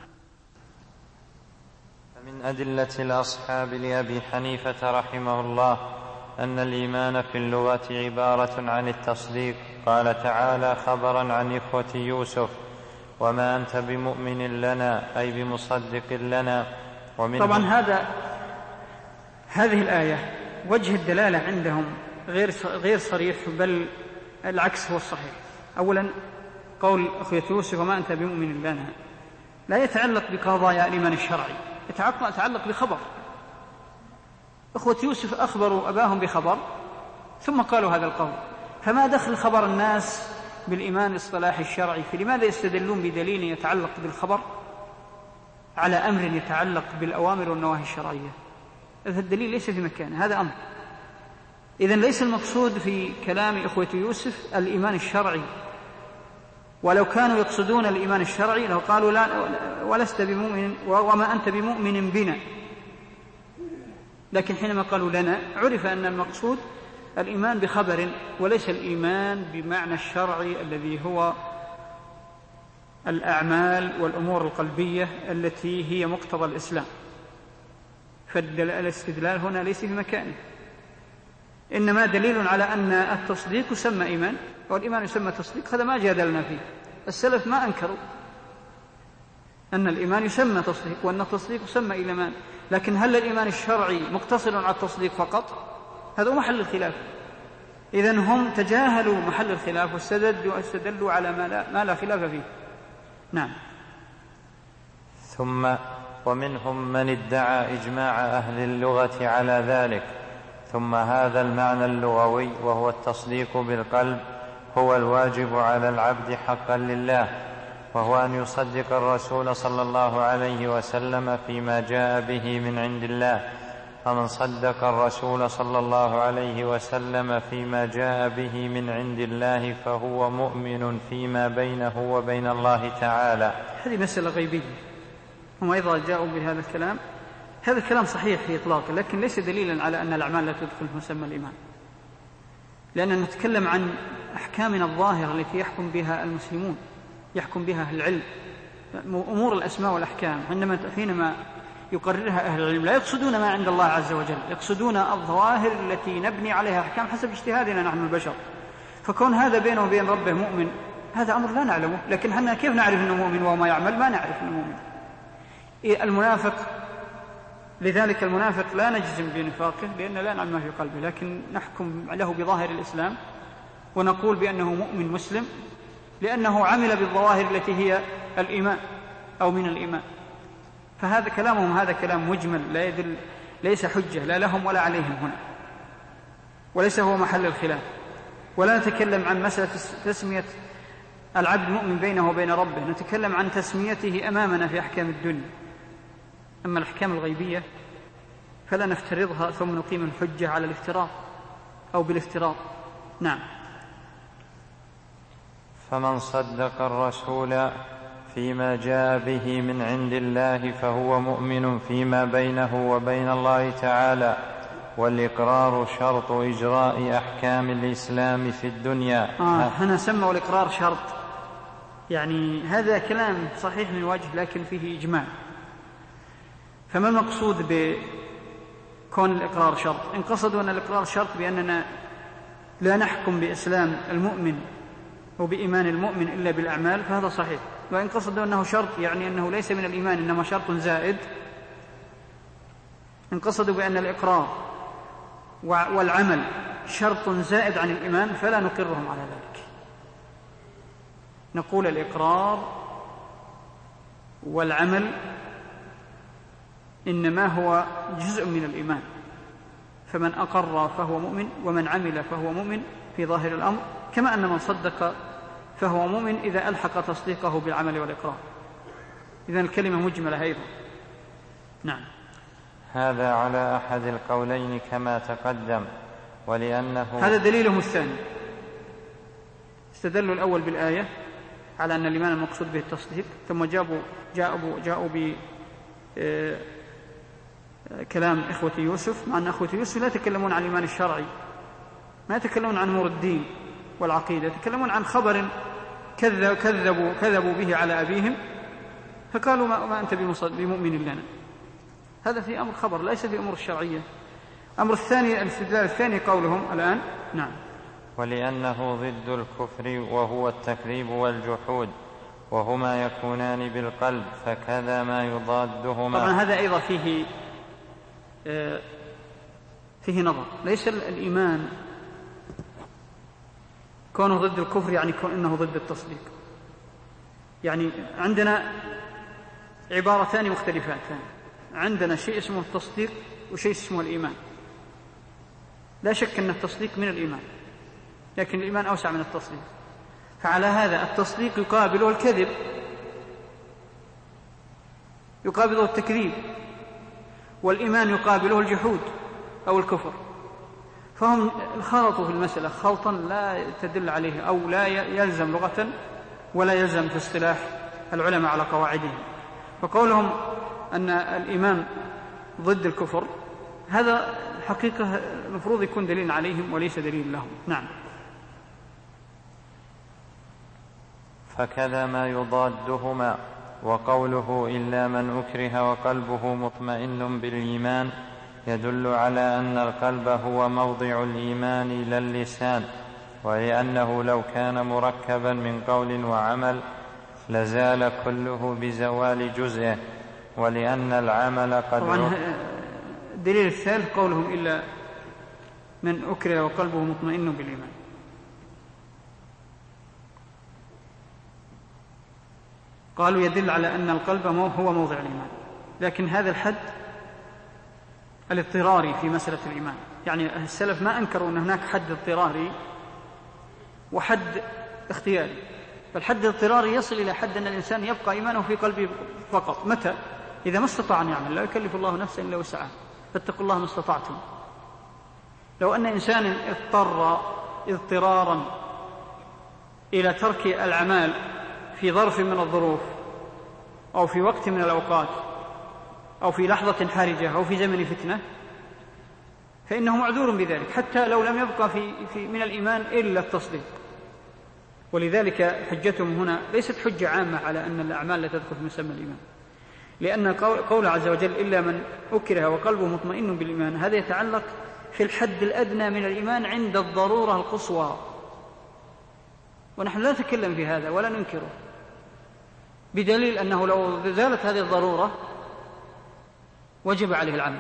من أدلة الأصحاب لأبي حنيفة رحمه الله أن الإيمان في اللغة عبارة عن التصديق. قال تعالى خبرا عن إخوة يوسف: وما أنت بمؤمن لنا، أي بمصدق لنا. طبعا هذا هذه الآية وجه الدلالة عندهم غير غير صريح، بل العكس هو الصحيح. أولا قول أخوة يوسف وما أنت بمؤمن لنا لا يتعلق بقضايا الإيمان الشرعي، يتعلق بخبر. أخوة يوسف أخبروا أباهم بخبر ثم قالوا هذا القول، فما دخل خبر الناس بالإيمان الاصطلاحي الشرعي؟ فلماذا يستدلون بدليل يتعلق بالخبر على أمر يتعلق بالأوامر والنواهي الشرعية؟ هذا الدليل ليس في مكانه، هذا أمر. إذن ليس المقصود في كلام أخوة يوسف الإيمان الشرعي، ولو كانوا يقصدون الإيمان الشرعي لو قالوا لا ولست بمؤمن وما أنت بمؤمن بنا، لكن حينما قالوا لنا عرف أن المقصود الإيمان بخبر وليس الإيمان بمعنى الشرعي الذي هو الأعمال والأمور القلبية التي هي مقتضى الإسلام. فالاستدلال هنا ليس في مكانه، إنما دليل على أن التصديق يسمى إيمان والإيمان يسمى تصديق، هذا ما جادلنا فيه. السلف ما أنكروا أن الإيمان يسمى تصديق وأن التصديق يسمى إيمان، لكن هل الإيمان الشرعي مقتصر على التصديق فقط؟ هذا محل الخلاف. إذن هم تجاهلوا محل الخلاف واستدلوا على ما لا, ما لا خلاف فيه. نعم. ثم ومنهم من ادعى إجماع أهل اللغة على ذلك. ثم هذا المعنى اللغوي وهو التصديق بالقلب هو الواجب على العبد حقا لله، وهو أن يصدق الرسول صلى الله عليه وسلم فيما جاء به من عند الله. فمن صدق الرسول صلى الله عليه وسلم فيما جاء به من عند الله فهو مؤمن فيما بينه وبين الله تعالى. هذه مسألة غيبية، هم أيضا جاءوا بهذا الكلام. هذا الكلام صحيح في إطلاقه، لكن ليس دليلا على أن الأعمال لا تدخل في مسمى الإيمان، لأننا نتكلم عن أحكامنا الظاهرة التي يحكم بها المسلمون، يحكم بها أهل العلم، أمور الأسماء والأحكام. عندما حينما يقررها أهل العلم لا يقصدون ما عند الله عز وجل، يقصدون الظواهر التي نبني عليها أحكام حسب اجتهادنا نحن البشر. فكون هذا بينه وبين ربه مؤمن هذا أمر لا نعلمه، لكن حنا كيف نعرف أنه مؤمن وما يعمل؟ ما نعرف أنه مؤمن. المنافق لذلك المنافق لا نجزم بنفاقه لأن لا نعلم ما في قلبه، لكن نحكم له بظاهر الإسلام ونقول بأنه مؤمن مسلم لأنه عمل بالظواهر التي هي الإيمان أو من الإيمان. فهذا كلامهم هذا كلام مجمل لا يدل، ليس حجة لا لهم ولا عليهم هنا، وليس هو محل الخلاف. ولا نتكلم عن مسألة تسمية العبد مؤمن بينه وبين ربه، نتكلم عن تسميته أمامنا في أحكام الدنيا. أما الأحكام الغيبية فلا نفترضها ثم نقيم الحجة على الافتراض أو بالافتراض. نعم. فمن صدق الرسول فيما جاء به من عند الله فهو مؤمن فيما بينه وبين الله تعالى، والإقرار شرط إجراء أحكام الإسلام في الدنيا. آه هنا سموا الإقرار شرط، يعني هذا كلام صحيح من وجه لكن فيه إجماع. فما المقصود بكون الإقرار شرط؟ إن قصدوا أن الإقرار شرط بأننا لا نحكم بإسلام المؤمن وبإيمان المؤمن إلا بالأعمال فهذا صحيح. وإن قصدوا أنه شرط يعني أنه ليس من الإيمان إنما شرط زائد، إن قصدوا بأن الإقرار والعمل شرط زائد عن الإيمان فلا نقرهم على ذلك. نقول الإقرار والعمل إنما هو جزء من الإيمان، فمن أقر فهو مؤمن ومن عمل فهو مؤمن في ظاهر الأمر، كما أن من صدق فهو مؤمن إذا ألحق تصديقه بالعمل والإقرار. إذن الكلمة مجملة أيضا. نعم. هذا على أحد القولين كما تقدم. ولأنه هذا دليلهم الثاني. استدلوا الأول بالآية على أن الإيمان المقصود به التصديق، ثم جابوا جاءوا جاءوا بكلام إخوة يوسف، مع أن إخوة يوسف لا يتكلمون عن الإيمان الشرعي، ما يتكلمون عن أمور الدين والعقيدة، يتكلمون عن خبر كذبوا كذبوا به على أبيهم فقالوا ما, ما أنت بمؤمن لنا. هذا في أمر خبر ليس في أمور الشرعية. أمر الثاني الاستدلال الثاني قولهم الآن. نعم. ولأنه ضد الكفر وهو التكذيب والجحود، وهما يكونان بالقلب، فكذا ما يضادهما. طبعا هذا أيضا فيه آه فيه نظر. ليس الإيمان كونه ضد الكفر يعني كون إنه ضد التصديق. يعني عندنا عبارتان مختلفتان، عندنا شيء اسمه التصديق وشيء اسمه الإيمان. لا شك أن التصديق من الإيمان، لكن الإيمان أوسع من التصديق. فعلى هذا التصديق يقابله الكذب، يقابله التكذيب، والإيمان يقابله الجحود أو الكفر. فهم خلطوا في المسألة خلطا لا تدل عليه أو لا يلزم لغة ولا يلزم في اصطلاح العلماء على قواعدهم. فقولهم أن الإيمان ضد الكفر هذا حقيقة المفروض يكون دليل عليهم وليس دليل لهم. نعم. فكذا ما يضادهما. وقوله إلا من أكره وقلبه مطمئن بالإيمان يدل على أن القلب هو موضع الإيمان لا اللسان، ولأنه لو كان مركبا من قول وعمل لزال كله بزوال جزئه، ولأن العمل قد طبعا الدليل الثالث قولهم إلا من أكره وقلبه مطمئن بالإيمان. قالوا يدل على أن القلب هو موضع الإيمان، لكن هذا الحد الاضطراري في مسألة الإيمان. يعني السلف ما أنكروا أن هناك حد اضطراري وحد اختياري، فالحد الاضطراري يصل إلى حد أن الإنسان يبقى إيمانه في قلبه فقط. متى؟ إذا ما استطاع أن يعمل. لا يكلف الله نفسا إلا وسعها، فاتقوا الله ما استطعتم. لو أن إنسان اضطر اضطرارا إلى ترك الأعمال في ظرف من الظروف أو في وقت من الأوقات أو في لحظة حرجة أو في زمن فتنة فإنه معذور بذلك، حتى لو لم يبقى في, في من الإيمان إلا التصديق. ولذلك حجتهم هنا ليست حجة عامة على أن الأعمال لا تدخل في مسمى الإيمان، لأن قول عز وجل إلا من أكره وقلبه مطمئن بالإيمان هذا يتعلق في الحد الأدنى من الإيمان عند الضرورة القصوى، ونحن لا نتكلم في هذا ولا ننكره، بدليل أنه لو زالت هذه الضرورة وجب عليه العمل.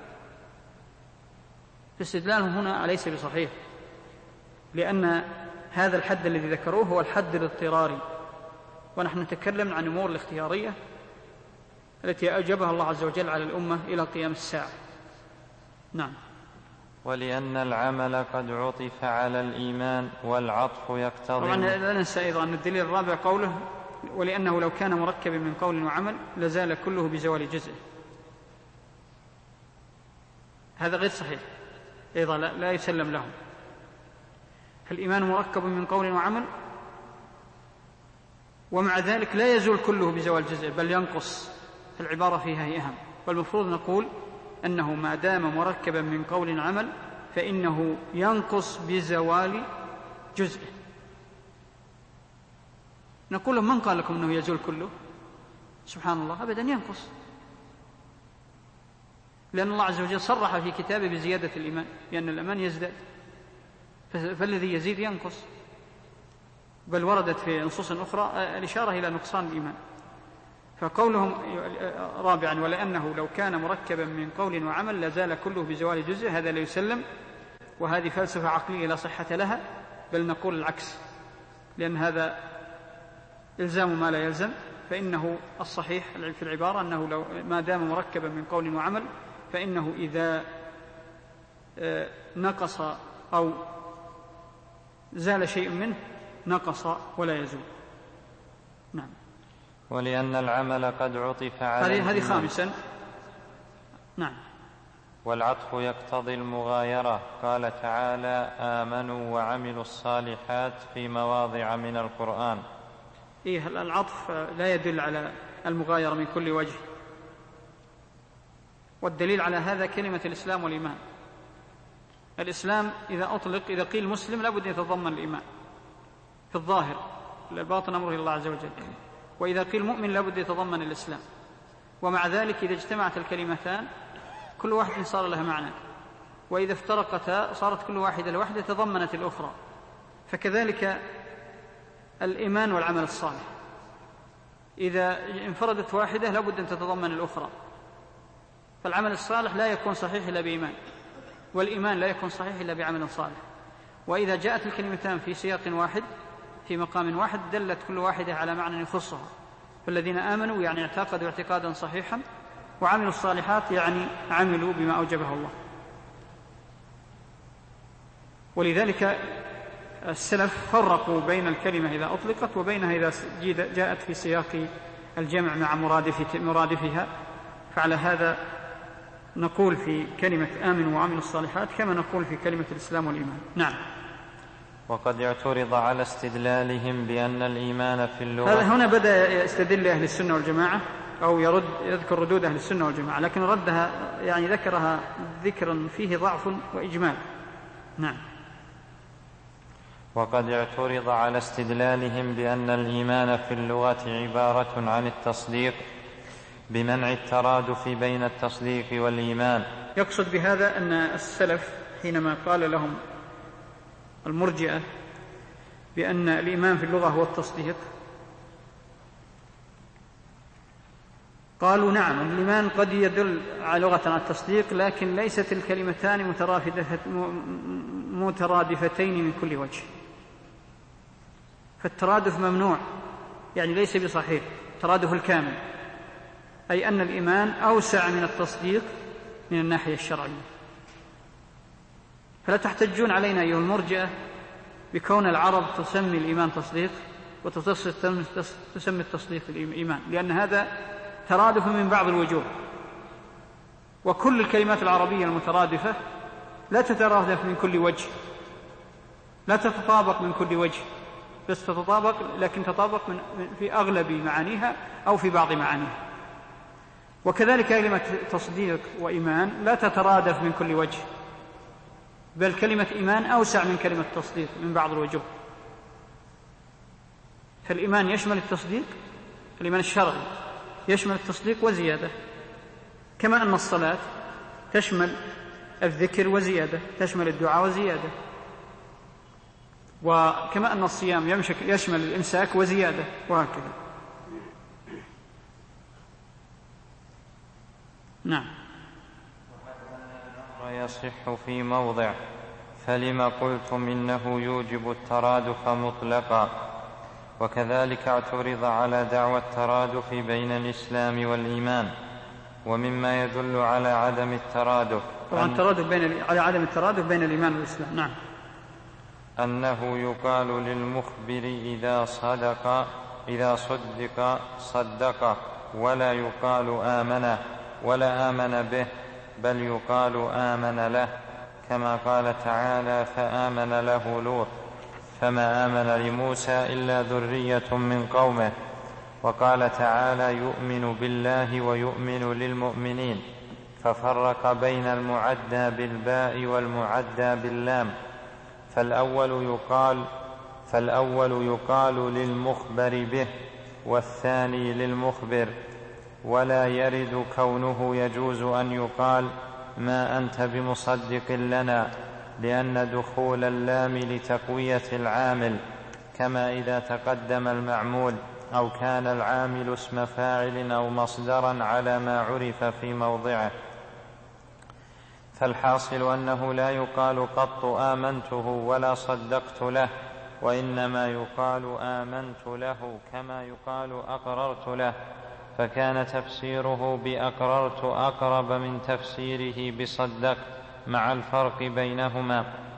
فاستدلالهم هنا ليس بصحيح، لأن هذا الحد الذي ذكروه هو الحد الاضطراري، ونحن نتكلم عن أمور الاختيارية التي أوجبها الله عز وجل على الأمة إلى قيام الساعة. نعم. ولأن العمل قد عطف على الإيمان والعطف يقتضي. طبعا لا ننسى أيضا أن الدليل الرابع قوله ولأنه لو كان مركبا من قول وعمل لزال كله بزوال جزءه. هذا غير صحيح أيضا، لا, لا يسلم لهم. فالإيمان مركب من قول وعمل، ومع ذلك لا يزول كله بزوال جزءه بل ينقص. العبارة فيها هي أهم، والمفروض نقول أنه ما دام مركبا من قول وعمل فإنه ينقص بزوال جزءه. نقول لهم من قال لكم أنه يزول كله؟ سبحان الله، أبدا ينقص، لأن الله عز وجل صرح في كتابه بزيادة الإيمان، لأن الإيمان يزداد، فالذي يزيد ينقص. بل وردت في نصوص أخرى الإشارة إلى نقصان الإيمان. فقولهم رابعا ولأنه لو كان مركبا من قول وعمل لزال كله بزوال جزء، هذا لا يسلم، وهذه فلسفة عقلية لا صحة لها، بل نقول العكس، لأن هذا إلزام ما لا يلزم. فإنه الصحيح في العبارة أنه لو ما دام مركبا من قول وعمل فإنه إذا نقص أو زال شيء منه نقص ولا يزول. نعم. ولأن العمل قد عطف على هذه هذه خامسا. نعم. والعطف يقتضي المغايرة. قال تعالى: آمنوا وعملوا الصالحات في مواضع من القرآن. إيه، العطف لا يدل على المغايرة من كل وجه، والدليل على هذا كلمة الإسلام والإيمان. الإسلام إذا أطلق، إذا قيل مسلم لابد أن يتضمن الإيمان في الظاهر، الباطن أمره الله عز وجل. وإذا قيل مؤمن لابد يتضمن الإسلام. ومع ذلك إذا اجتمعت الكلمتان كل واحد صار لها معنى، وإذا افترقتا صارت كل واحدة لوحدة تضمنت الأخرى. فكذلك الإيمان والعمل الصالح، إذا انفردت واحدة لابد أن تتضمن الأخرى. فالعمل الصالح لا يكون صحيح إلا بإيمان، والإيمان لا يكون صحيح إلا بعمل صالح. وإذا جاءت الكلمتان في سياق واحد في مقام واحد دلت كل واحدة على معنى يخصها. فالذين آمنوا يعني اعتقدوا اعتقادا صحيحا، وعملوا الصالحات يعني عملوا بما أوجبه الله. ولذلك السلف فرقوا بين الكلمة إذا أطلقت وبينها إذا جاءت في سياق الجمع مع مرادفها. فعلى هذا نقول في كلمة آمنوا وعملوا الصالحات كما نقول في كلمة الإسلام والإيمان. نعم. وقد اعترض على استدلالهم بأن الإيمان في اللغة. هذا هنا بدأ يستدل أهل السنة والجماعة، أو يرد يذكر ردود أهل السنة والجماعة، لكن ردها يعني ذكرها ذكرا فيه ضعف وإجمال. نعم. وقد اعترض على استدلالهم بأن الإيمان في اللغة عبارة عن التصديق بمنع الترادف بين التصديق والإيمان. يقصد بهذا أن السلف حينما قال لهم المرجئة بأن الإيمان في اللغة هو التصديق، قالوا نعم الإيمان قد يدل على لغة على التصديق، لكن ليست الكلمتان مترادفتين من كل وجه، فالترادف ممنوع، يعني ليس بصحيح الترادف الكامل، أي أن الإيمان أوسع من التصديق من الناحية الشرعية. فلا تحتجون علينا أيها المرجئة بكون العرب تسمي الإيمان تصديق وتسمي التصديق الإيمان، لأن هذا ترادف من بعض الوجوه، وكل الكلمات العربية المترادفة لا تترادف من كل وجه، لا تتطابق من كل وجه، بس تتطابق لكن تطابق من في أغلب معانيها أو في بعض معانيها. وكذلك كلمة تصديق وإيمان لا تترادف من كل وجه، بل كلمة إيمان أوسع من كلمة تصديق من بعض الوجوه. فالإيمان يشمل التصديق، الإيمان الشرعي يشمل التصديق وزيادة، كما أن الصلاة تشمل الذكر وزيادة، تشمل الدعاء وزيادة، وكما أن الصيام يشمل الإمساك وزيادة، وهكذا. نعم. ويصح في موضع، فلما قلتم إنه يوجب الترادف مطلقا. وكذلك اعترض على دعوى الترادف بين الإسلام والإيمان. ومما يدل على عدم الترادف طبعا الترادف بين على عدم الترادف بين الإيمان والإسلام. نعم. أنه يقال للمخبر إذا صدق إذا صدق صدقه، ولا يقال آمنه ولا آمن به، بل يقال آمن له، كما قال تعالى: فآمن له لوط فما آمن لموسى إلا ذرية من قومه. وقال تعالى: يؤمن بالله ويؤمن للمؤمنين، ففرق بين المعدى بالباء والمعدى باللام. فالأول يقال فالأول يقال للمخبر به، والثاني للمخبر. ولا يرد كونه يجوز أن يقال ما أنت بمصدق لنا، لأن دخول اللام لتقوية العامل، كما إذا تقدم المعمول أو كان العامل اسم فاعل أو مصدرا على ما عرف في موضعه. فالحاصل أنه لا يقال قط آمنته ولا صدقت له، وإنما يقال آمنت له كما يقال أقررت له، فكان تفسيره بأقررت أقرب من تفسيره بصدقت، مع الفرق بينهما.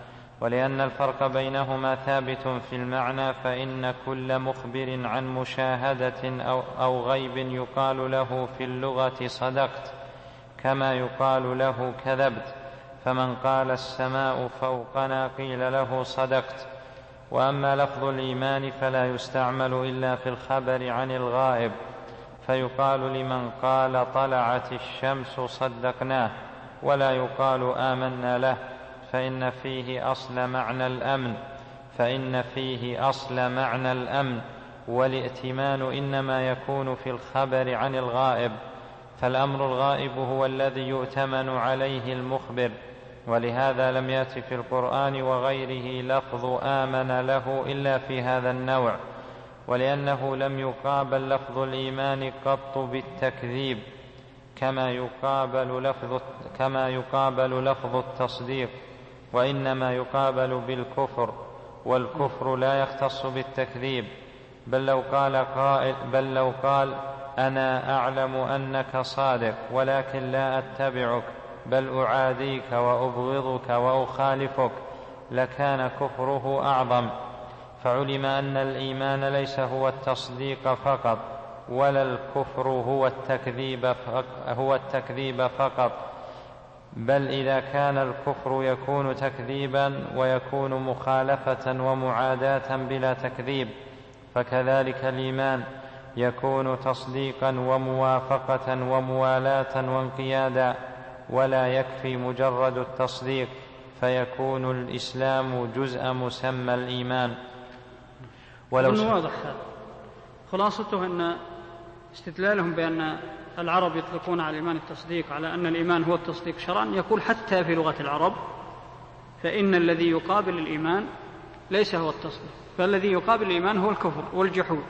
ولأن الفرق بينهما ثابت في المعنى، فإن كل مخبر عن مشاهدة أو, أو غيب يقال له في اللغة صدقت، كما يقال له كذبت. فمن قال السماء فوقنا قيل له صدقت. وأما لفظ الإيمان فلا يستعمل إلا في الخبر عن الغائب، فيقال لمن قال طلعت الشمس صدقناه، ولا يقال آمنا له، فإن فيه أصل معنى الأمن فإن فيه أصل معنى الأمن والائتمان إنما يكون في الخبر عن الغائب، فالأمر الغائب هو الذي يؤتمن عليه المخبر، ولهذا لم يأت في القرآن وغيره لفظ آمن له إلا في هذا النوع، ولأنه لم يقابل لفظ الإيمان قط بالتكذيب كما يقابل لفظ, كما يقابل لفظ التصديق، وإنما يقابل بالكفر، والكفر لا يختص بالتكذيب. بل لو قال قائل بل لو قال أنا أعلم أنك صادق ولكن لا أتبعك بل أعاديك وأبغضك وأخالفك لكان كفره أعظم. فعلم أن الإيمان ليس هو التصديق فقط، ولا الكفر هو التكذيب هو التكذيب فقط، بل إذا كان الكفر يكون تكذيبا ويكون مخالفة ومعاداة بلا تكذيب، فكذلك الإيمان يكون تصديقا وموافقة وموالاة وانقيادا، ولا يكفي مجرد التصديق فيكون الإسلام جزء مسمى الإيمان. ولو واضح هذا خلاصته أن استدلالهم بأن العرب يطلقون على الإيمان التصديق على أن الإيمان هو التصديق شرعا، يقول حتى في لغة العرب فإن الذي يقابل الإيمان ليس هو التصديق، فالذي يقابل الإيمان هو الكفر والجحود،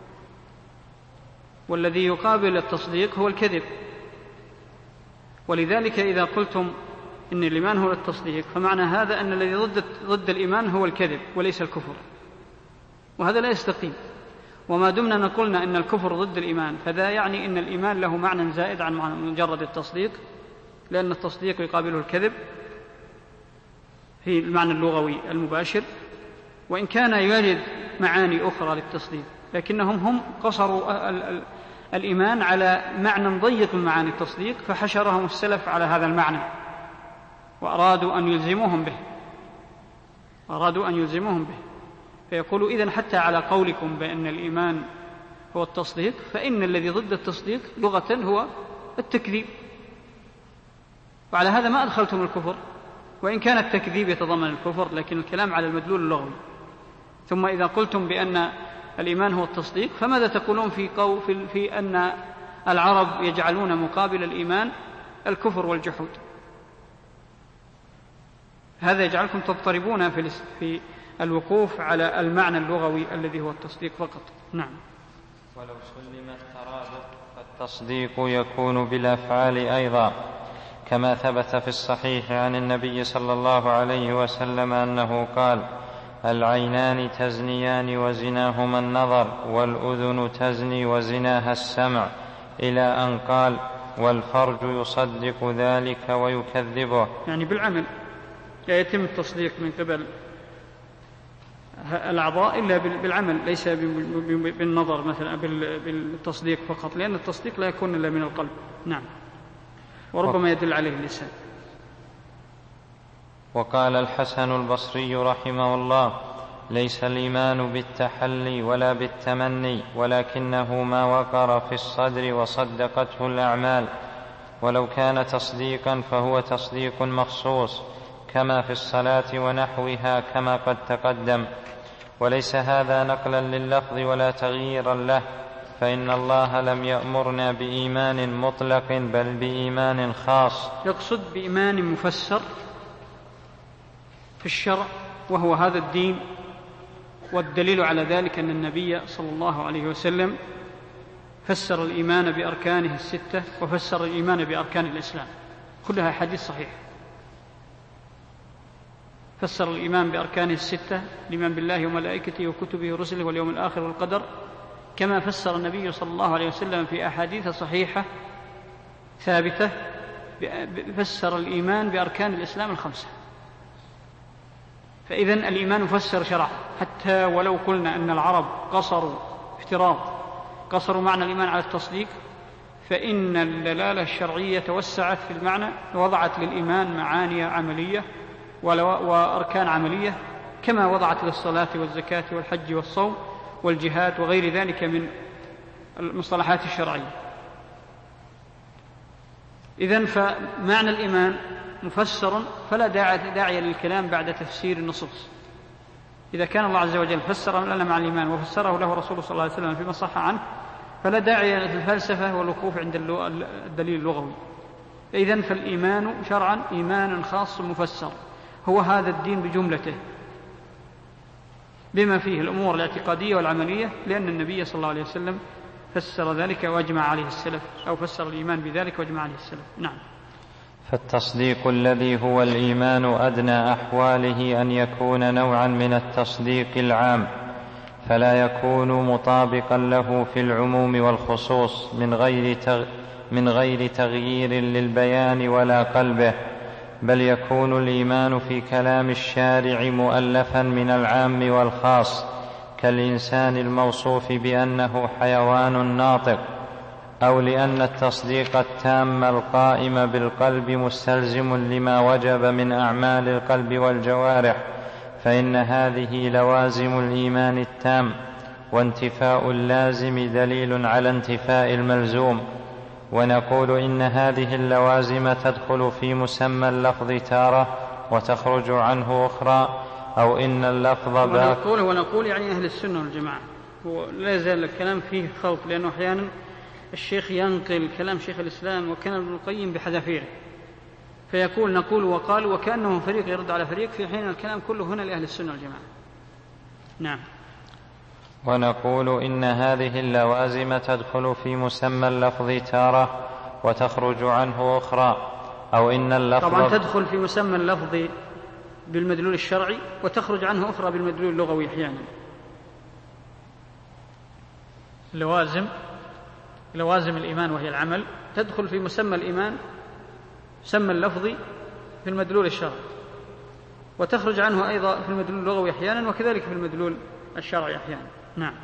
والذي يقابل التصديق هو الكذب. ولذلك إذا قلتم إن الإيمان هو التصديق فمعنى هذا أن الذي ضد, ضد الإيمان هو الكذب وليس الكفر، وهذا لا يستقيم. وما دمنا نقولنا أن الكفر ضد الإيمان فذا يعني أن الإيمان له معنى زائد عن مجرد التصديق، لأن التصديق يقابله الكذب في المعنى اللغوي المباشر، وإن كان يوجد معاني أخرى للتصديق، لكنهم هم قصروا الإيمان على معنى ضيق من معاني التصديق، فحشرهم السلف على هذا المعنى وأرادوا أن يلزموهم به أرادوا أن يلزموهم به فيقولوا إذن حتى على قولكم بأن الإيمان هو التصديق فإن الذي ضد التصديق لغة هو التكذيب، وعلى هذا ما أدخلتم الكفر، وإن كان التكذيب يتضمن الكفر لكن الكلام على المدلول اللغوي. ثم إذا قلتم بأن الإيمان هو التصديق فماذا تقولون في, قول في, في أن العرب يجعلون مقابل الإيمان الكفر والجحود؟ هذا يجعلكم تضطربون في, في الوقوف على المعنى اللغوي الذي هو التصديق فقط. نعم. ولو سلم الترادف فالتصديق يكون بالأفعال أيضا، كما ثبت في الصحيح عن النبي صلى الله عليه وسلم أنه قال: العينان تزنيان وزناهما النظر، والأذن تزني وزناها السمع، إلى أن قال: والفرج يصدق ذلك ويكذبه. يعني بالعمل لا يتم التصديق من قبل الأعضاء إلا بالعمل، ليس بالنظر مثلا بالتصديق فقط، لأن التصديق لا يكون إلا من القلب. نعم. وربما يدل عليه اللسان. وقال الحسن البصري رحمه الله: ليس الإيمان بالتحلي ولا بالتمني، ولكنه ما وقر في الصدر وصدقته الأعمال، ولو كان تصديقا فهو تصديق مخصوص كما في الصلاة ونحوها كما قد تقدم. وليس هذا نقلا لللفظ ولا تغييرا له، فإن الله لم يأمرنا بإيمان مطلق بل بإيمان خاص. يقصد بإيمان مفسر في الشرع وهو هذا الدين، والدليل على ذلك أن النبي صلى الله عليه وسلم فسر الإيمان بأركانه الستة وفسر الإيمان بأركان الإسلام، كلها حديث صحيح. فسر الإيمان بأركانه الستة: الإيمان بالله وملائكته وكتبه ورسله واليوم الآخر والقدر، كما فسر النبي صلى الله عليه وسلم في أحاديث صحيحة ثابتة فسر الإيمان بأركان الإسلام الخمسة. فإذن الإيمان يفسر شرعا، حتى ولو قلنا أن العرب قصروا افتراض قصروا معنى الإيمان على التصديق، فإن الدلالة الشرعية توسعت في المعنى ووضعت للإيمان معاني عملية وأركان عملية، كما وضعت للصلاة والزكاة والحج والصوم والجهاد وغير ذلك من المصطلحات الشرعية. إذن فمعنى الإيمان مفسر، فلا داعي للكلام بعد تفسير النصوص. إذا كان الله عز وجل فسر لنا مع الإيمان وفسره له رسول صلى الله عليه وسلم فيما صح عنه، فلا داعي للفلسفة والوقوف عند الدليل اللغوي. إذن فالإيمان شرعا إيمان خاص مفسر، هو هذا الدين بجملته بما فيه الأمور الاعتقادية والعملية، لأن النبي صلى الله عليه وسلم فسر ذلك واجمع عليه السلف، أو فسر الإيمان بذلك واجمع عليه السلف. نعم. فالتصديق الذي هو الإيمان أدنى أحواله أن يكون نوعا من التصديق العام، فلا يكون مطابقا له في العموم والخصوص من غير من غير تغيير للبيان ولا قلبه، بل يكون الإيمان في كلام الشارع مؤلفا من العام والخاص، كالإنسان الموصوف بأنه حيوان ناطق، أو لأن التصديق التام القائم بالقلب مستلزم لما وجب من أعمال القلب والجوارح، فإن هذه لوازم الإيمان التام، وانتفاء اللازم دليل على انتفاء الملزوم. ونقول إن هذه اللوازم تدخل في مسمى اللفظ تارة وتخرج عنه أخرى، أو إن اللفظ باق. ونقول, ونقول يعني أهل السنة والجماعة، ولا يزال الكلام فيه خلط، لأنه أحيانا الشيخ ينقل كلام شيخ الإسلام وكان ابن القيم بحذافيره، فيقول نقول وقال وكأنه فريق يرد على فريق، في حين الكلام كله هنا لأهل السنة والجماعة. نعم. ونقول إن هذه اللوازم تدخل في مسمى اللفظ تارة وتخرج عنه أخرى، أو إن اللفظ طبعا تدخل في مسمى اللفظ بالمدلول الشرعي وتخرج عنه أخرى بالمدلول اللغوي أحيانا. لوازم لوازم الإيمان وهي العمل تدخل في مسمى الإيمان مسمى اللفظي في المدلول الشرعي، وتخرج عنه أيضا في المدلول اللغوي أحيانا، وكذلك في المدلول الشرعي أحيانا. نعم.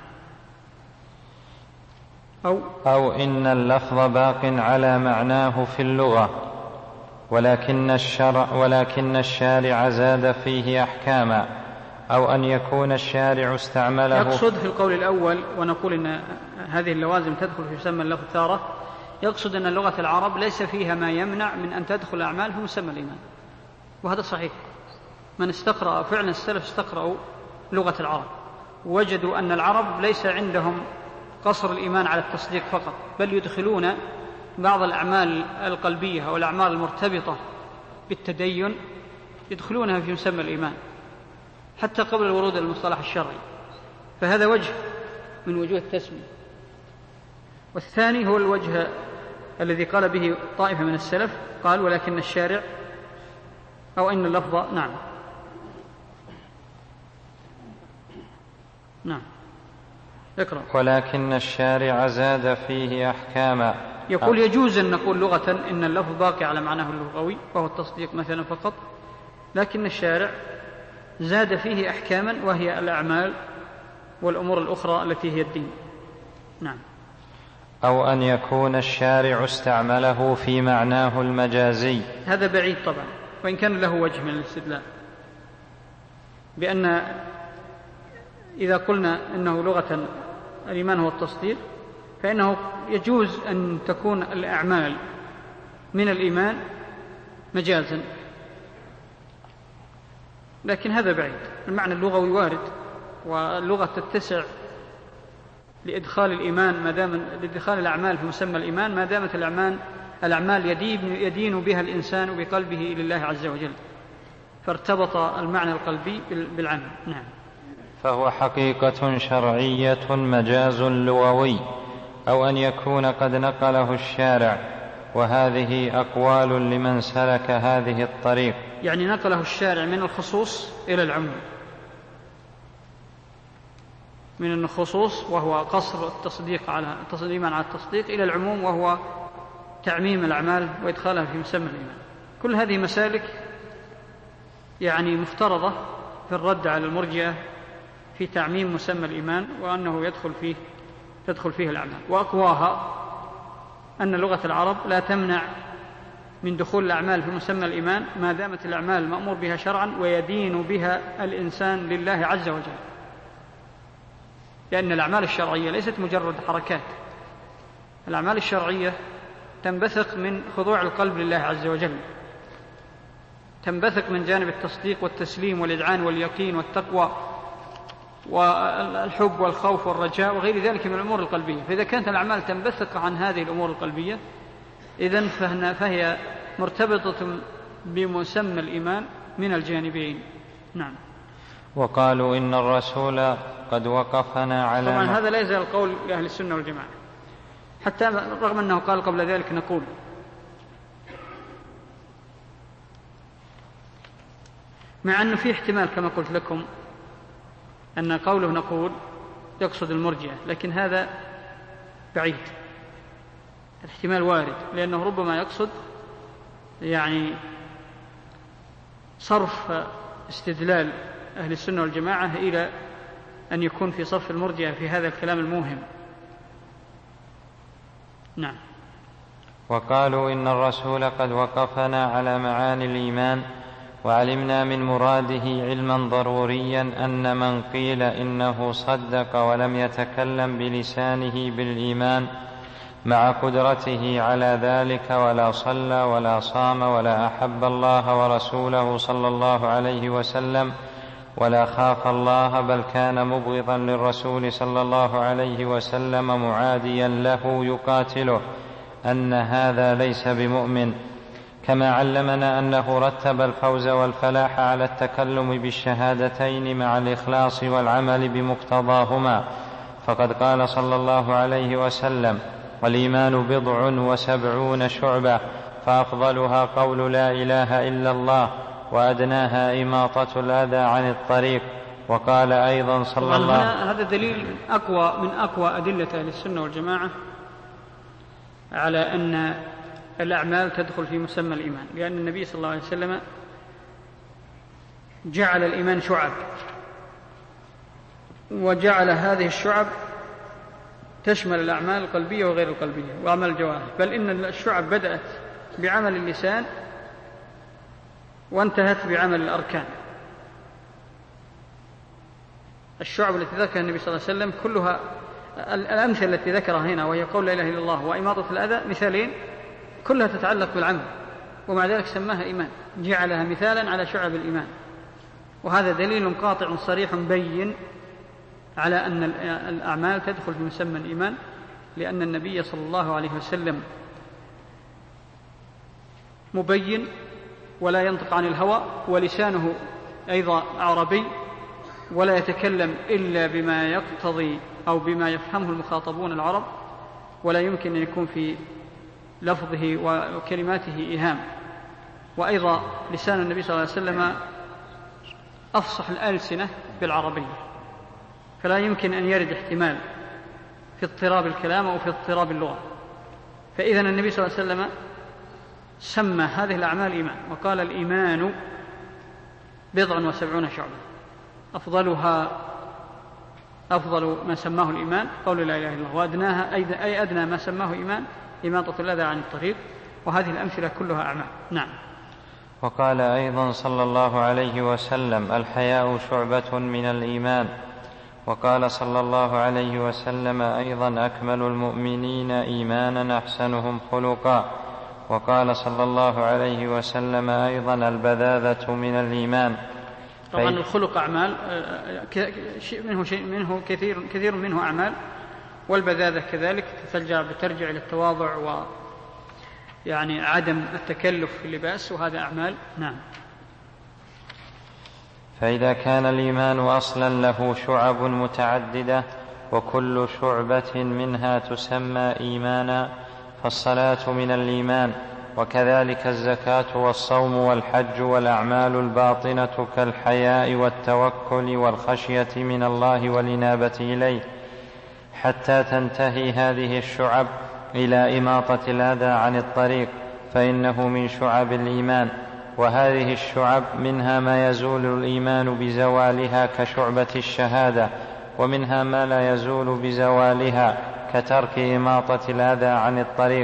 أو, أو إن اللفظ باق على معناه في اللغة، ولكن الشرع, ولكن الشارع زاد فيه أحكاما، أو أن يكون الشارع استعمله. يقصد في القول الأول ونقول إن هذه اللوازم تدخل في مسمى اللفظ تارة، يقصد أن لغة العرب ليس فيها ما يمنع من أن تدخل أعمال في مسمى الإيمان، وهذا صحيح. من استقرأ فعلا السلف استقرأوا لغة العرب وجدوا أن العرب ليس عندهم قصر الإيمان على التصديق فقط، بل يدخلون بعض الأعمال القلبية والأعمال المرتبطة بالتدين يدخلونها في مسمى الإيمان حتى قبل الورود المصطلح الشرعي، فهذا وجه من وجوه التسمية. والثاني هو الوجه الذي قال به طائفة من السلف، قال ولكن الشارع أو إن اللفظ. نعم. نعم. اقرأ. ولكن الشارع زاد فيه أحكاما. يقول يجوز أن نقول لغة إن اللفظ باقي على معناه اللغوي وهو التصديق مثلا فقط، لكن الشارع زاد فيه أحكاما وهي الأعمال والأمور الأخرى التي هي الدين. نعم. أو أن يكون الشارع استعمله في معناه المجازي. هذا بعيد طبعا، وإن كان له وجه من الاستدلال، بأن إذا قلنا إنه لغة الإيمان هو التصديق، فإنه يجوز أن تكون الأعمال من الإيمان مجازا، لكن هذا بعيد. المعنى اللغوي وارد، واللغة تتسع لإدخال الإيمان ما دام لإدخال الأعمال في مسمى الإيمان ما دامت الأعمال الأعمال يدين, يدين بها الإنسان بقلبه إلى الله عز وجل، فارتبط المعنى القلبي بالعمل. نعم. فهو حقيقة شرعية مجاز لغوي، أو أن يكون قد نقله الشارع، وهذه أقوال لمن سلك هذه الطريق. يعني نقله الشارع من الخصوص إلى العموم، من الخصوص وهو قصر التصديق على الإيمان على التصديق إلى العموم وهو تعميم الأعمال وإدخالها في مسمى الإيمان. كل هذه مسالك يعني مفترضة في الرد على المرجئة في تعميم مسمى الإيمان وأنه يدخل فيه تدخل فيه الأعمال، وأقواها أن لغة العرب لا تمنع من دخول الأعمال في مسمى الإيمان ما دامت الأعمال مأمور بها شرعا ويدين بها الإنسان لله عز وجل، لأن الأعمال الشرعية ليست مجرد حركات، الأعمال الشرعية تنبثق من خضوع القلب لله عز وجل، تنبثق من جانب التصديق والتسليم والإذعان واليقين والتقوى والحب والخوف والرجاء وغير ذلك من الأمور القلبية. فإذا كانت الأعمال تنبثق عن هذه الأمور القلبية إذن فهي مرتبطة بمسمى الإيمان من الجانبين. نعم. وقالوا إن الرسول قد وقفنا على طبعا هذا لا يزال قول أهل السنة والجماعة، حتى رغم أنه قال قبل ذلك نقول، مع أنه في احتمال كما قلت لكم أن قوله نقول يقصد المرجئة، لكن هذا بعيد، الاحتمال وارد، لأنه ربما يقصد يعني صرف استدلال أهل السنة والجماعة إلى أن يكون في صف المرجئة في هذا الكلام الموهم. نعم. وقالوا إن الرسول قد وقفنا على معاني الإيمان وعلمنا من مراده علما ضروريا أن من قيل إنه صدق ولم يتكلم بلسانه بالإيمان مع قدرته على ذلك ولا صلى ولا صام ولا أحب الله ورسوله صلى الله عليه وسلم ولا خاف الله بل كان مبغضا للرسول صلى الله عليه وسلم معاديا له يقاتله، أن هذا ليس بمؤمن، كما علمنا أنه رتب الفوز والفلاح على التكلم بالشهادتين مع الإخلاص والعمل بمقتضاهما، فقد قال صلى الله عليه وسلم: والإيمان بضع وسبعون شعبة فأفضلها قول لا إله إلا الله وأدناها إماطة الأذى عن الطريق. وقال أيضا صلى الله عليه وسلم، هذا دليل أقوى من أقوى أدلة أهل السنة والجماعة على أن الأعمال تدخل في مسمى الإيمان، لأن النبي صلى الله عليه وسلم جعل الإيمان شعب، وجعل هذه الشعب تشمل الأعمال القلبية وغير القلبية وأعمال الجوارح، بل إن الشعب بدأت بعمل اللسان وانتهت بعمل الأركان. الشعب التي ذكرها النبي صلى الله عليه وسلم كلها الأمثلة التي ذكرها هنا وهي قول لا إله إلا الله وإماطة الأذى مثالين كلها تتعلق بالعمل، ومع ذلك سماها إيمان، جعلها مثالا على شعب الإيمان، وهذا دليل قاطع صريح بين على أن الأعمال تدخل في مسمى الإيمان، لأن النبي صلى الله عليه وسلم مبين ولا ينطق عن الهوى، ولسانه أيضا عربي ولا يتكلم إلا بما يقتضي أو بما يفهمه المخاطبون العرب، ولا يمكن أن يكون في لفظه وكلماته إيهام. وأيضا لسان النبي صلى الله عليه وسلم أفصح الألسنة بالعربية، فلا يمكن أن يرد احتمال في اضطراب الكلام أو في اضطراب اللغة. فإذن النبي صلى الله عليه وسلم سمى هذه الأعمال إيمان، وقال الإيمان بضع وسبعون شعبة أفضلها أفضل ما سماه الإيمان قول لا إله إلا الله، وأدناها أي أدنى ما سماه إيمان إماطة الأذى عن الطريق، وهذه الأمثلة كلها أعمال. نعم. وقال أيضا صلى الله عليه وسلم: الحياء شعبة من الإيمان. وقال صلى الله عليه وسلم أيضا: أكمل المؤمنين إيمانا أحسنهم خلقا. وقال صلى الله عليه وسلم أيضا: البذاذة من الإيمان. طبعا الخلق أعمال منه شيء منه كثير كثير منه أعمال، والبذاذة كذلك ترجع بترجع إلى التواضع و يعني عدم التكلف في اللباس، وهذا أعمال. نعم. فإذا كان الإيمان أصلا له شعب متعددة وكل شعبة منها تسمى إيمانا، فالصلاة من الإيمان، وكذلك الزكاة والصوم والحج والأعمال الباطنة كالحياء والتوكل والخشية من الله والإنابة إليه، حتى تنتهي هذه الشعب إلى إماطة الأذى عن الطريق، فإنه من شعب الإيمان. وهذه الشعب منها ما يزول الإيمان بزوالها كشعبة الشهادة، ومنها ما لا يزول بزوالها كترك إماطة الأذى عن الطريق،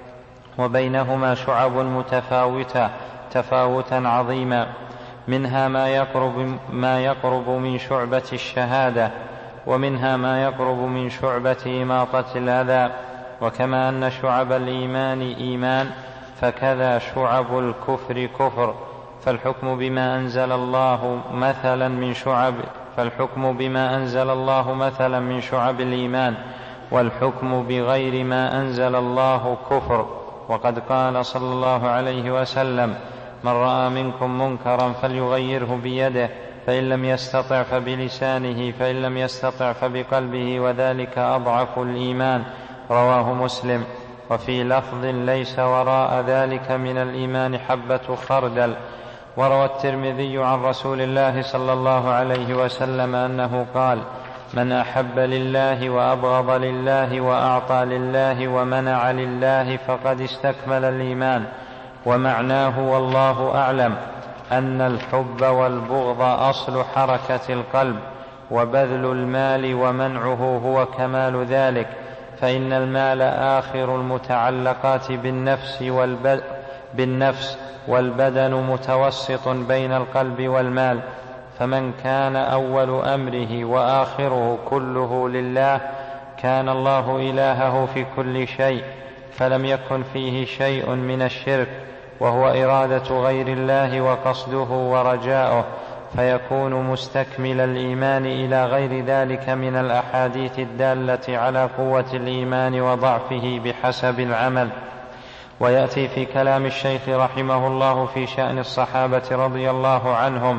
وبينهما شعب متفاوتة تفاوتا عظيما، منها ما يقرب, ما يقرب من شعبة الشهادة، ومنها ما يقرب من شعبة إماطة الأذى. وكما أن شعب الإيمان إيمان فكذا شعب الكفر كفر، فالحكم بما أنزل الله مثلا من شعب فالحكم بما أنزل الله مثلا من شعب الإيمان، والحكم بغير ما أنزل الله كفر. وقد قال صلى الله عليه وسلم: من رأى منكم منكرا فليغيره بيده، فإن لم يستطع فبلسانه، فإن لم يستطع فبقلبه، وذلك أضعف الإيمان. رواه مسلم. وفي لفظ: ليس وراء ذلك من الإيمان حبة خردل. وروى الترمذي عن رسول الله صلى الله عليه وسلم أنه قال: من أحب لله وأبغض لله وأعطى لله ومنع لله فقد استكمل الإيمان. ومعناه والله أعلم أن الحب والبغض أصل حركة القلب، وبذل المال ومنعه هو كمال ذلك، فإن المال آخر المتعلقات بالنفس, والب... بالنفس والبدن متوسط بين القلب والمال، فمن كان أول أمره وآخره كله لله كان الله إلهه في كل شيء، فلم يكن فيه شيء من الشرك، وهو إرادة غير الله وقصده ورجاؤه، فيكون مستكمل الإيمان إلى غير ذلك من الأحاديث الدالة على قوة الإيمان وضعفه بحسب العمل. ويأتي في كلام الشيخ رحمه الله في شأن الصحابة رضي الله عنهم: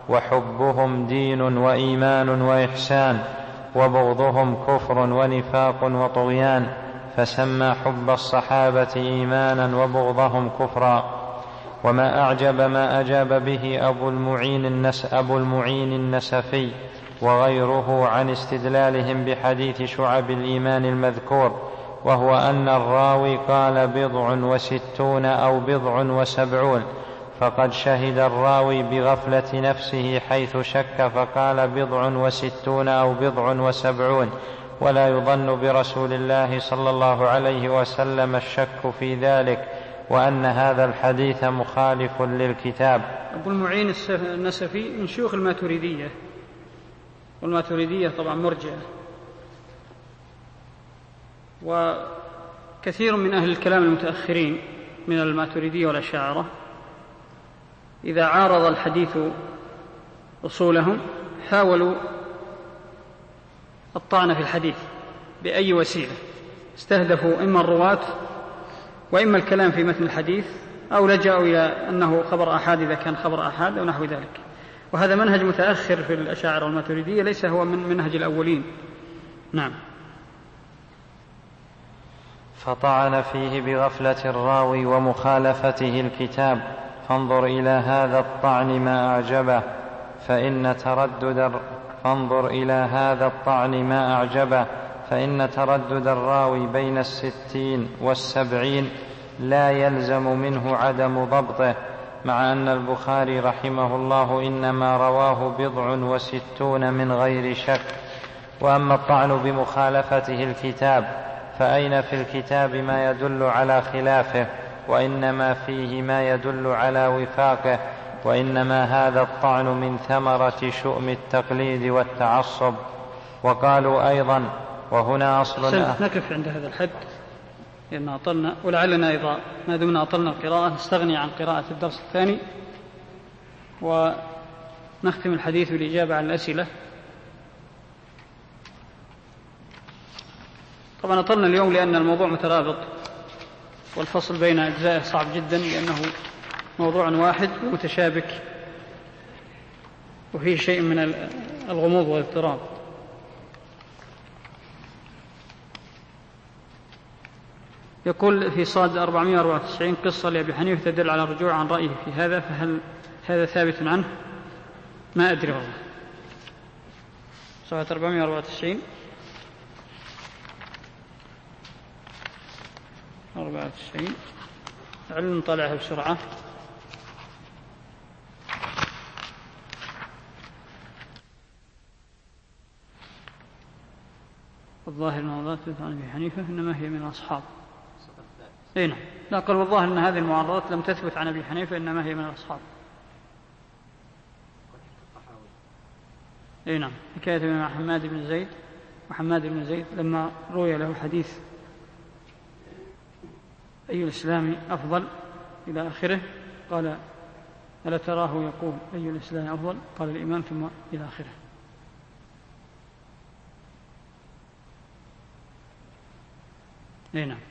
وحبهم دين وإيمان وإحسان، وبغضهم كفر ونفاق وطغيان، فسمى حب الصحابة إيمانا وبغضهم كفرا. وما أعجب ما أجاب به أبو المعين, النس أبو المعين النسفي وغيره عن استدلالهم بحديث شعب الإيمان المذكور، وهو أن الراوي قال بضع وستون أو بضع وسبعون، فقد شهد الراوي بغفلة نفسه حيث شك فقال بضع وستون أو بضع وسبعون، ولا يظن برسول الله صلى الله عليه وسلم الشك في ذلك، وأن هذا الحديث مخالف للكتاب. أبو المعين النسفي من شيوخ الماتريدية، والماتريدية طبعا مرجئة، وكثير من أهل الكلام المتأخرين من الماتريدية والأشاعرة إذا عارض الحديث أصولهم حاولوا الطعن في الحديث بأي وسيلة، استهدفوا إما الرواة وإما الكلام في متن الحديث، أو لجأوا إلى أنه خبر أحاد إذا كان خبر أحاد أو نحو ذلك. وهذا منهج متأخر في الأشاعرة والماتريدية، ليس هو من منهج الأولين. نعم. فطعن فيه بغفلة الراوي ومخالفته الكتاب، فانظر إلى هذا الطعن ما أعجبه، فإن تردد فانظر إلى هذا الطعن ما أعجبه فإن تردد الراوي بين الستين والسبعين لا يلزم منه عدم ضبطه، مع أن البخاري رحمه الله إنما رواه بضع وستون من غير شك. وأما الطعن بمخالفته الكتاب فأين في الكتاب ما يدل على خلافه، وإنما فيه ما يدل على وفاقه، وإنما هذا الطعن من ثمرة شؤم التقليد والتعصب. وقالوا أيضا، وهنا أصل نقف عند هذا الحد لأن أطلنا، ولعلنا إذا ما دمنا أطلنا القراءة نستغني عن قراءة الدرس الثاني ونختم الحديث بالإجابة عن الأسئلة. طبعا أطلنا اليوم لأن الموضوع مترابط، والفصل بين أجزائه صعب جدا لأنه موضوع واحد متشابك وفيه شيء من الغموض والاضطراب. يقول في صاد أربعمائة وأربعة وتسعين: قصة لأبي حنيفة تدل على الرجوع عن رأيه في هذا، فهل هذا ثابت عنه؟ ما أدري والله. صفحة أربعمائة وأربعة وتسعين أربعة وتسعين، لعلنا نطلعها بسرعة. والظاهر أن المعارضات عن أبي حنيفة إنما هي من الأصحاب. أي نعم، لا قال والظاهر أن هذه المعارضات لم تثبت عن أبي حنيفة إنما هي من الأصحاب. أي نعم، حكاية مع حماد بن زيد، وحماد بن زيد لما روي له حديث أي الإسلام أفضل إلى آخره قال ألا تراه يقول أي الإسلام أفضل؟ قال الإيمان ثم إلى آخره. أي نعم.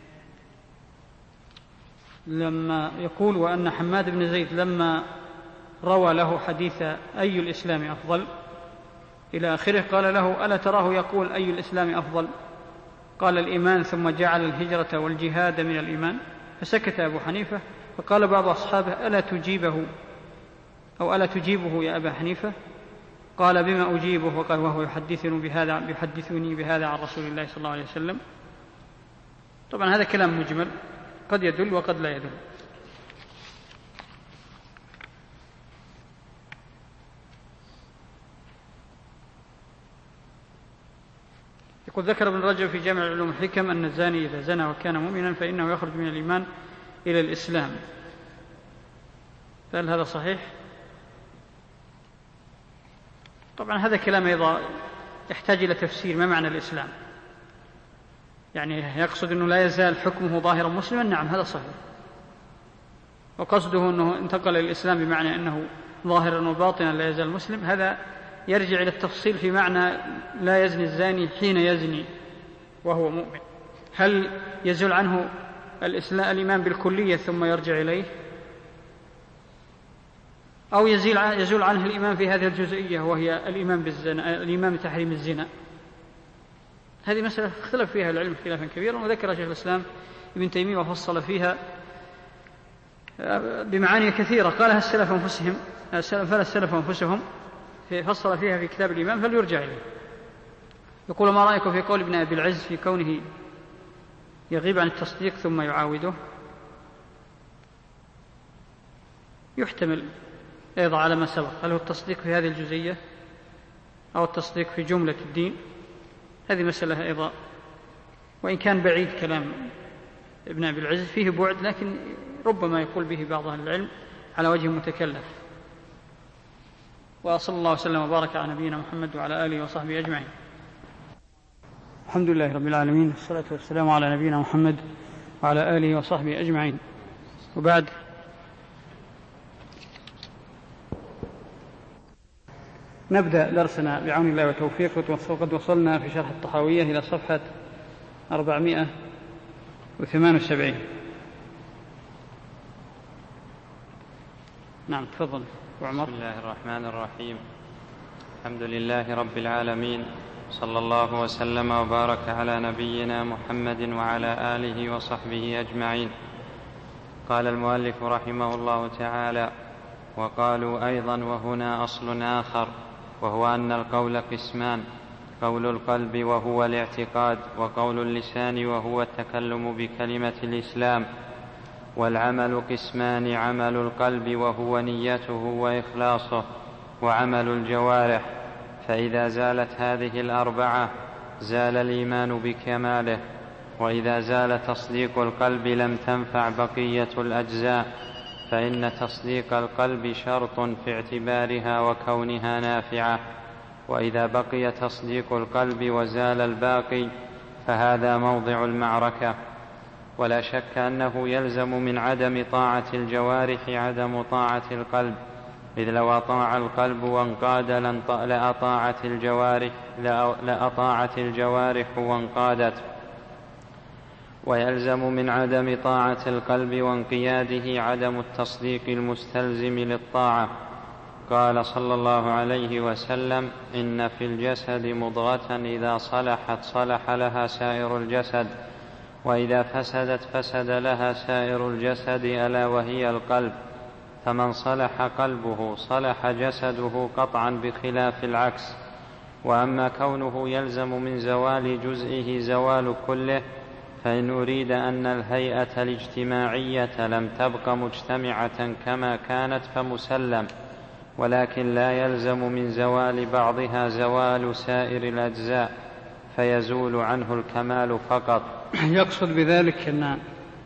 لما يقول وأن حماد بن زيد لما روى له حديث أي الإسلام أفضل إلى آخره قال له ألا تراه يقول أي الإسلام أفضل؟ قال الإيمان ثم جعل الهجرة والجهاد من الإيمان. فسكت أبو حنيفة، فقال بعض أصحابه ألا تجيبه أو ألا تجيبه يا أبا حنيفة؟ قال بما أجيبه؟ وقال وهو يحدثني بهذا يحدثني بهذا عن رسول الله صلى الله عليه وسلم. طبعا هذا كلام مجمل قد يدل وقد لا يدل. يقول ذكر ابن رجب في جامع العلوم الحكم أن الزاني إذا زنى وكان مؤمنا فإنه يخرج من الإيمان إلى الإسلام، فهل هذا صحيح؟ طبعا هذا كلام أيضا يحتاج إلى تفسير. ما معنى الإسلام؟ يعني يقصد أنه لا يزال حكمه ظاهرا مسلما؟ نعم هذا صحيح. وقصده أنه انتقل إلى الإسلام بمعنى أنه ظاهرا وباطنا لا يزال مسلم، هذا يرجع إلى التفصيل في معنى لا يزني الزاني حين يزني وهو مؤمن. هل يزول عنه الإسلام الإيمان بالكلية ثم يرجع إليه، أو يزول عنه الإيمان في هذه الجزئية وهي الإيمان بالزنا، الإيمان بتحريم الزنا؟ هذه مسألة اختلف فيها العلم خلافا كبيرا، وذكر شيخ الإسلام ابن تيمية وفصل فيها بمعاني كثيرة قالها السلف أنفسهم فلا السلف أنفسهم، فصل فيها في كتاب الإيمان فليرجع إليه. يقول ما رأيكم في قول ابن أبي العز في كونه يغيب عن التصديق ثم يعاوده؟ يحتمل أيضا على ما سبق، هل هو التصديق في هذه الجزئية أو التصديق في جملة الدين؟ هذه مسألة أيضا، وإن كان بعيد كلام ابن أبي العز فيه بعد، لكن ربما يقول به بعض أهل العلم على وجه متكلف. وصلى الله وسلم وبارك على نبينا محمد وعلى آله وصحبه أجمعين. الحمد لله رب العالمين، والصلاة والسلام على نبينا محمد وعلى آله وصحبه أجمعين. وبعد، نبدأ درسنا بعون الله وتوفيقه، وقد وصلنا في شرح الطحاوية إلى صفحة أربعمائة وثمانية وسبعين. نعم تفضل وعمر. بسم الله الرحمن الرحيم. الحمد لله رب العالمين، صلى الله وسلم وبارك على نبينا محمد وعلى آله وصحبه أجمعين. قال المؤلف رحمه الله تعالى: وقالوا أيضا وهنا أصل آخر، وهو أن القول قسمان: قول القلب وهو الاعتقاد، وقول اللسان وهو التكلم بكلمة الإسلام. والعمل قسمان: عمل القلب وهو نيته وإخلاصه، وعمل الجوارح. فإذا زالت هذه الأربعة زال الإيمان بكماله، وإذا زال تصديق القلب لم تنفع بقية الأجزاء، فإن تصديق القلب شرط في اعتبارها وكونها نافعة. وإذا بقي تصديق القلب وزال الباقي فهذا موضع المعركة. ولا شك أنه يلزم من عدم طاعة الجوارح عدم طاعة القلب، إذ لو أطاع القلب وانقاد لأطاعت الجوارح, لأطاعت الجوارح وانقادت. ويلزم من عدم طاعة القلب وانقياده عدم التصديق المستلزم للطاعة. قال صلى الله عليه وسلم: إن في الجسد مضغة إذا صلحت صلح لها سائر الجسد، وإذا فسدت فسد لها سائر الجسد، ألا وهي القلب. فمن صلح قلبه صلح جسده قطعا، بخلاف العكس. وأما كونه يلزم من زوال جزئه زوال كله، فإن أريد أن الهيئة الاجتماعية لم تبق مجتمعة كما كانت فمسلم، ولكن لا يلزم من زوال بعضها زوال سائر الأجزاء، فيزول عنه الكمال فقط. يقصد بذلك أن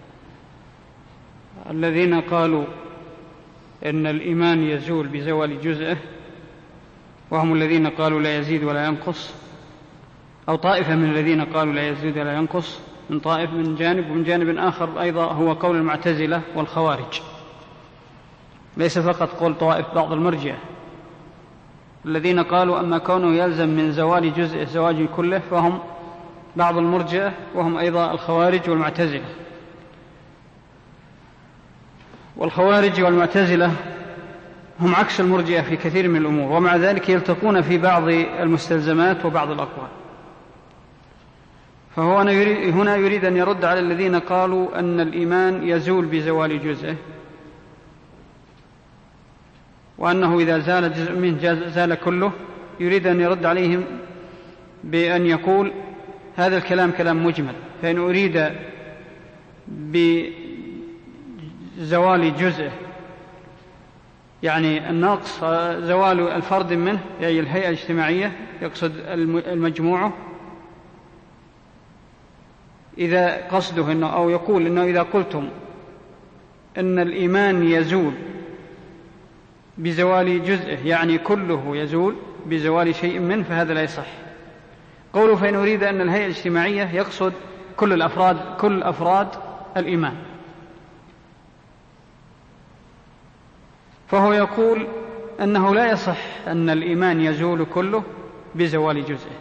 الذين قالوا إن الإيمان يزول بزوال جزءه، وهم الذين قالوا لا يزيد ولا ينقص، أو طائفة من الذين قالوا لا يزيد ولا ينقص من طائف من جانب، ومن جانب آخر أيضا هو قول المعتزلة والخوارج، ليس فقط قول طوائف بعض المرجئة الذين قالوا أما كونه يلزم من زوال جزء زواج كله، فهم بعض المرجئة وهم أيضا الخوارج والمعتزلة. والخوارج والمعتزلة هم عكس المرجئة في كثير من الأمور، ومع ذلك يلتقون في بعض المستلزمات وبعض الأقوال. فهو هنا يريد أن يرد على الذين قالوا أن الإيمان يزول بزوال جزءه، وأنه إذا زال جزء منه زال كله. يريد أن يرد عليهم بأن يقول هذا الكلام كلام مجمل، فإن أريد بزوال جزءه يعني النقص زوال الفرد منه، يعني الهيئة الاجتماعية، يقصد المجموعة. إذا قصده إنه أو يقول إنه إذا قلتم إن الإيمان يزول بزوال جزءه يعني كله يزول بزوال شيء منه، فهذا لا يصح. قوله فإن أريد أن الهيئة الاجتماعية يقصد كل الأفراد كل أفراد الإيمان، فهو يقول أنه لا يصح أن الإيمان يزول كله بزوال جزءه.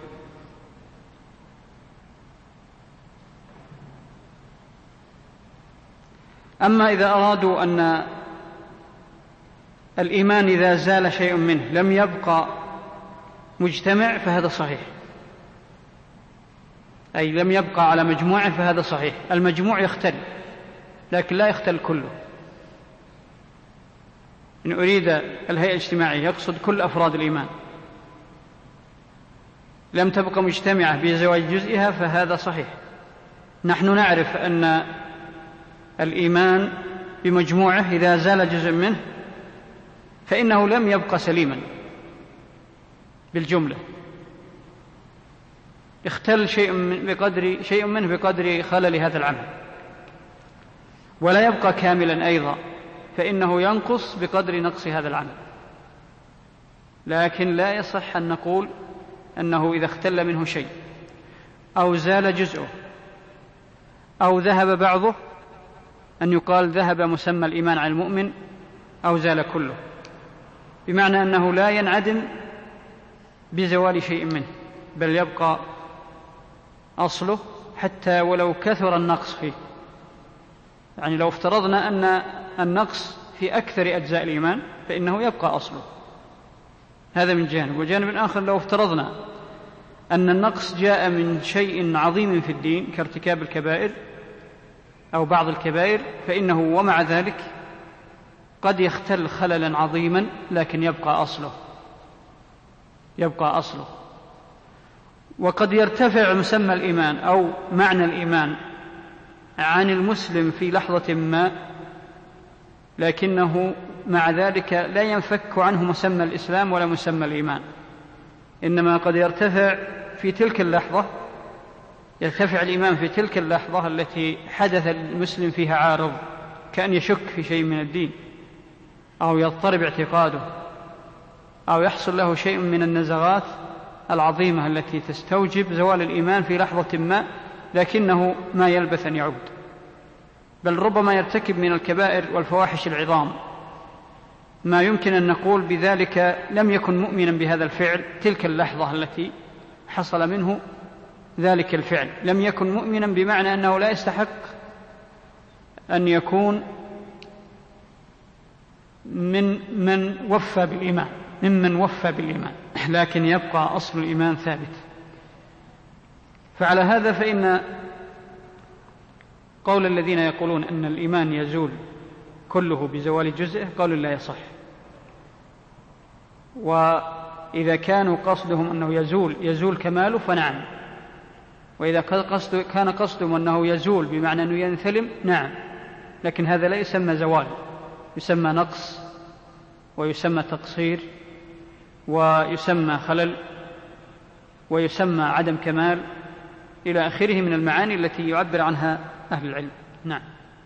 أما إذا أرادوا أن الإيمان إذا زال شيء منه لم يبقى مجتمع فهذا صحيح، أي لم يبقى على مجموعة فهذا صحيح. المجموع يختل لكن لا يختل كله. إن أريد الهيئة الاجتماعية يقصد كل أفراد الإيمان لم تبقى مجتمعة بزواج جزئها فهذا صحيح. نحن نعرف أن الإيمان بمجموعة إذا زال جزء منه فإنه لم يبقى سليما بالجملة، اختل شيء من بقدر شيء منه بقدر خلل هذا العمل، ولا يبقى كاملا أيضا، فإنه ينقص بقدر نقص هذا العمل. لكن لا يصح أن نقول أنه إذا اختل منه شيء أو زال جزءه أو ذهب بعضه أن يقال ذهب مسمى الإيمان عن المؤمن أو زال كله، بمعنى أنه لا ينعدم بزوال شيء منه، بل يبقى أصله حتى ولو كثر النقص فيه. يعني لو افترضنا أن النقص في أكثر أجزاء الإيمان فإنه يبقى أصله، هذا من جانب. وجانب آخر لو افترضنا أن النقص جاء من شيء عظيم في الدين كارتكاب الكبائر أو بعض الكبائر، فإنه ومع ذلك قد يختل خللا عظيما لكن يبقى أصله يبقى أصله وقد يرتفع مسمى الإيمان أو معنى الإيمان عن المسلم في لحظة ما، لكنه مع ذلك لا ينفك عنه مسمى الإسلام ولا مسمى الإيمان، إنما قد يرتفع في تلك اللحظة يرتفع الإيمان في تلك اللحظة التي حدث المسلم فيها عارض، كأن يشك في شيء من الدين أو يضطرب اعتقاده أو يحصل له شيء من النزغات العظيمة التي تستوجب زوال الإيمان في لحظة ما، لكنه ما يلبث أن يعود، بل ربما يرتكب من الكبائر والفواحش العظام ما يمكن أن نقول بذلك لم يكن مؤمنا بهذا الفعل تلك اللحظة التي حصل منه ذلك الفعل، لم يكن مؤمنا بمعنى أنه لا يستحق أن يكون من من وفى بالإيمان ممن وفى بالإيمان، لكن يبقى أصل الإيمان ثابت. فعلى هذا فإن قول الذين يقولون أن الإيمان يزول كله بزوال جزءه قول لا يصح. وإذا كانوا قصدهم أنه يزول يزول كماله فنعم، وإذا كان قصدهم أنه يزول بمعنى أنه ينثلم نعم، لكن هذا لا يسمى زوال، يسمى نقص ويسمى تقصير ويسمى خلل ويسمى عدم كمال إلى آخره من المعاني التي يعبر عنها أهل العلم. نعم.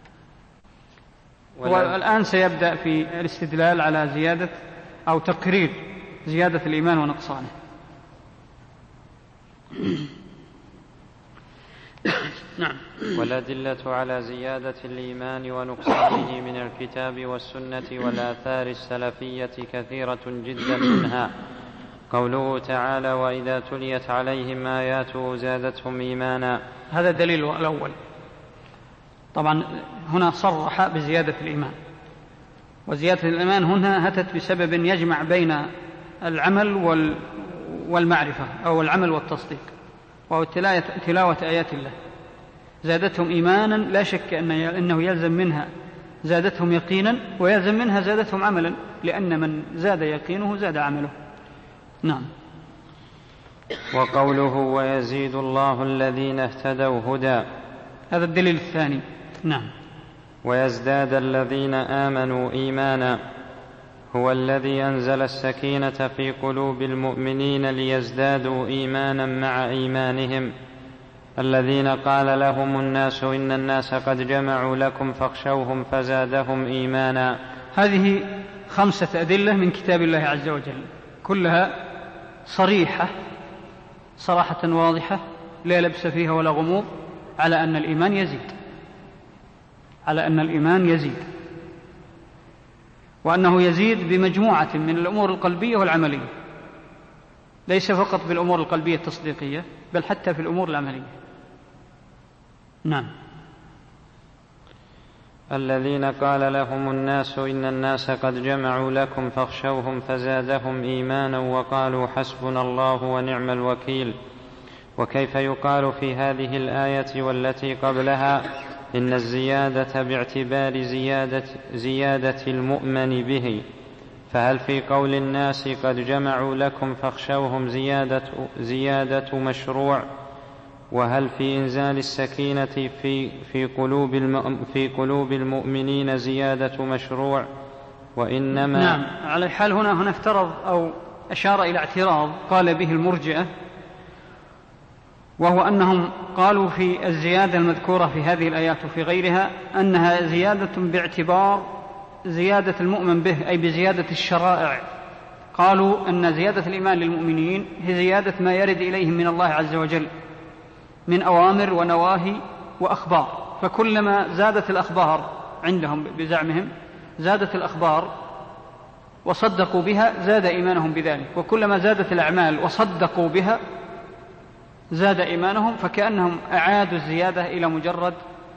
والآن سيبدأ في الاستدلال على زيادة أو تقرير زيادة الإيمان ونقصانه. نعم. والأدلة على زيادة الإيمان ونقصانه من الكتاب والسنة والآثار السلفية كثيرة جدا، منها قوله تعالى: وإذا تليت عليهم آياته زادتهم إيمانا. هذا الدليل الأول. طبعا هنا صرح بزيادة الإيمان، وزيادة الإيمان هنا أتت بسبب يجمع بين العمل والمعرفة أو العمل والتصديق، وهو تلاوة آيات الله. زادتهم إيمانا لا شك أنه يلزم منها زادتهم يقينا، ويلزم منها زادتهم عملا، لأن من زاد يقينه زاد عمله. نعم. وقوله: ويزيد الله الذين اهتدوا هدى. هذا الدليل الثاني. نعم. ويزداد الذين آمنوا إيمانا، هو الذي أنزل السكينة في قلوب المؤمنين ليزدادوا إيمانا مع إيمانهم، الذين قال لهم الناس إن الناس قد جمعوا لكم فاخشوهم فزادهم إيمانا. هذه خمسة أدلة من كتاب الله عز وجل، كلها صريحة صراحة واضحة لا لبس فيها ولا غموض، على أن الإيمان يزيد، على أن الإيمان يزيد، وأنه يزيد بمجموعة من الأمور القلبية والعملية، ليس فقط بالأمور القلبية التصديقية، بل حتى في الأمور العملية. نعم. الذين قال لهم الناس إن الناس قد جمعوا لكم فاخشوهم فزادهم إيمانا وقالوا حسبنا الله ونعم الوكيل. وكيف يقال في هذه الآية والتي قبلها إن الزيادة باعتبار زيادة, زيادة المؤمن به، فهل في قول الناس قد جمعوا لكم فاخشوهم زيادة, زيادة مشروع؟ وهل في إنزال السكينة في, في, قلوب في قلوب المؤمنين زيادة مشروع؟ وإنما نعم. على الحال هنا هنا افترض أو أشار إلى اعتراض قال به المرجئة، وهو أنهم قالوا في الزيادة المذكورة في هذه الآيات وفي غيرها أنها زيادة باعتبار زيادة المؤمن به، أي بزيادة الشرائع. قالوا أن زيادة الإيمان للمؤمنين هي زيادة ما يرد إليهم من الله عز وجل من أوامر ونواهي وأخبار، فكلما زادت الأخبار عندهم بزعمهم زادت الأخبار وصدقوا بها زاد إيمانهم بذلك، وكلما زادت الأعمال وصدقوا بها زاد إيمانهم، فكأنهم أعادوا الزيادة إلى مجرد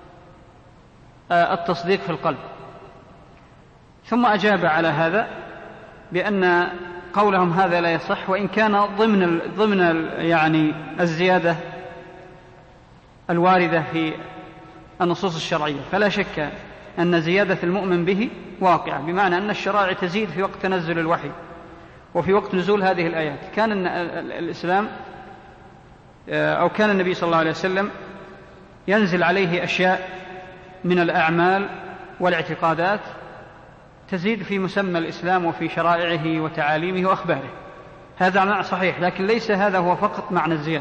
التصديق في القلب. ثم أجاب على هذا بأن قولهم هذا لا يصح، وإن كان ضمن ضمن يعني الزيادة الواردة في النصوص الشرعية، فلا شك أن زيادة المؤمن به واقعة، بمعنى أن الشرائع تزيد في وقت تنزل الوحي وفي وقت نزول هذه الآيات. كان الإسلام أو كان النبي صلى الله عليه وسلم ينزل عليه أشياء من الأعمال والاعتقادات تزيد في مسمى الإسلام وفي شرائعه وتعاليمه وأخباره، هذا معنى صحيح، لكن ليس هذا هو فقط معنى الزيادة.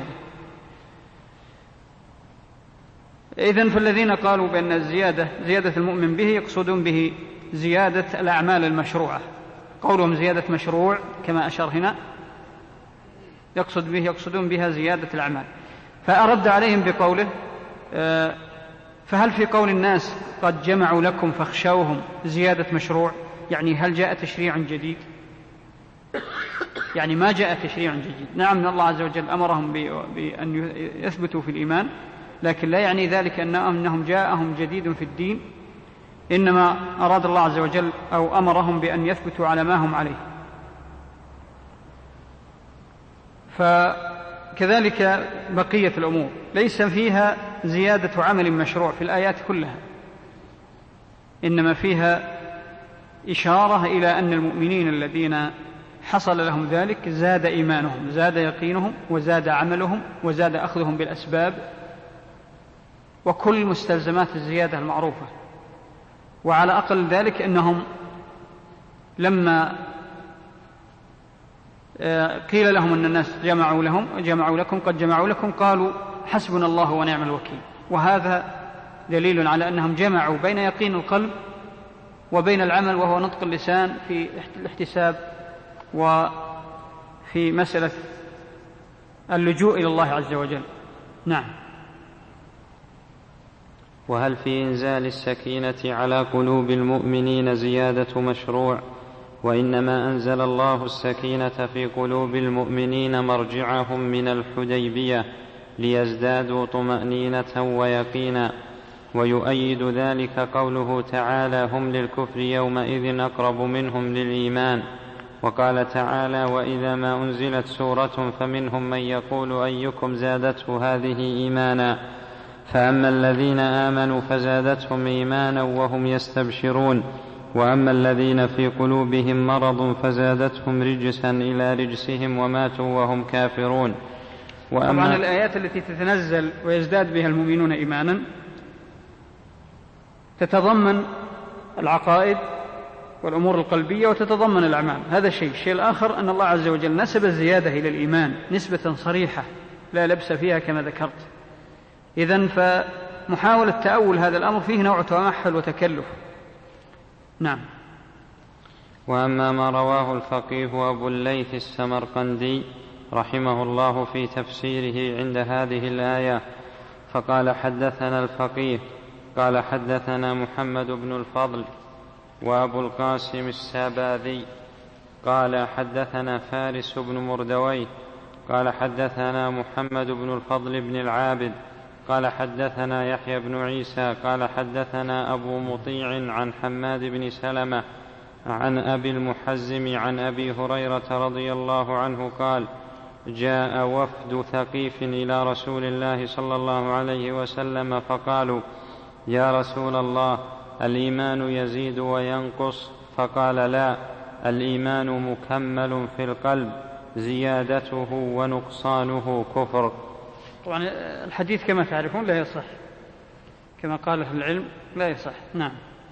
إذن فالذين قالوا بأن الزيادة زيادة المؤمن به يقصدون به زيادة الأعمال المشروعة، قولهم زيادة مشروع كما أشار هنا يقصد به يقصدون بها زيادة الأعمال. فأرد عليهم بقوله فهل في قول الناس قد جمعوا لكم فاخشوهم زيادة مشروع؟ يعني هل جاء تشريع جديد؟ يعني ما جاء تشريع جديد. نعم، الله عز وجل أمرهم بأن يثبتوا في الإيمان، لكن لا يعني ذلك أنهم جاءهم جديد في الدين، إنما أراد الله عز وجل أو أمرهم بأن يثبتوا على ما هم عليه. فكذلك بقية الأمور ليس فيها زيادة عمل مشروع في الآيات كلها، إنما فيها إشارة إلى أن المؤمنين الذين حصل لهم ذلك زاد إيمانهم، زاد يقينهم، وزاد عملهم، وزاد أخذهم بالأسباب وكل مستلزمات الزيادة المعروفة. وعلى أقل ذلك أنهم لما قيل لهم أن الناس جمعوا لهم جمعوا لكم قد جمعوا لكم قالوا حسبنا الله ونعم الوكيل. وهذا دليل على أنهم جمعوا بين يقين القلب وبين العمل وهو نطق اللسان في الاحتساب وفي مسألة اللجوء إلى الله عز وجل. نعم. وهل في إنزال السكينة على قلوب المؤمنين زيادة مشروع؟ وإنما أنزل الله السكينة في قلوب المؤمنين مرجعهم من الحديبية ليزدادوا طمأنينة ويقينا. ويؤيد ذلك قوله تعالى: هم للكفر يومئذ أقرب منهم للإيمان. وقال تعالى: وإذا ما أنزلت سورة فمنهم من يقول أيكم زادته هذه إيمانا، فأما الذين آمنوا فزادتهم إيمانا وهم يستبشرون، وأما الذين في قلوبهم مرض فزادتهم رجسا إلى رجسهم وماتوا وهم كافرون. طبعا الآيات التي تتنزل ويزداد بها المؤمنون إيمانا تتضمن العقائد والأمور القلبية وتتضمن الأعمال، هذا شيء. الشيء الآخر أن الله عز وجل نسب الزيادة إلى الإيمان نسبة صريحة لا لبس فيها كما ذكرت. إذن فمحاولة تأول هذا الأمر فيه نوع تمحل وتكلف. نعم. وأما ما رواه الفقيه أبو الليث السمرقندي رحمه الله في تفسيره عند هذه الآية، فقال: حدثنا الفقيه قال حدثنا محمد بن الفضل وأبو القاسم الساباذي قال حدثنا فارس بن مردويه قال حدثنا محمد بن الفضل بن العابد قال حدثنا يحيى بن عيسى قال حدثنا أبو مطيع عن حماد بن سلمة عن أبي المحزم عن أبي هريرة رضي الله عنه قال: جاء وفد ثقيف إلى رسول الله صلى الله عليه وسلم فقالوا: يا رسول الله، الإيمان يزيد وينقص؟ فقال: لا، الإيمان مكمل في القلب، زيادته ونقصانه كفر. طبعا الحديث كما تعرفون لا يصح، كما قال أهل العلم لا يصح. نعم.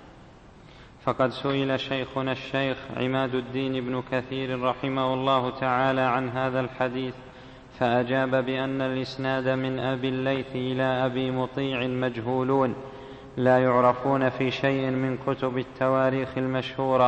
فقد سئل شيخنا الشيخ عماد الدين بن كثير رحمه الله تعالى عن هذا الحديث، فأجاب بأن الإسناد من أبي الليث إلى أبي مطيع مجهولون لا يعرفون في شيء من كتب التواريخ المشهورة.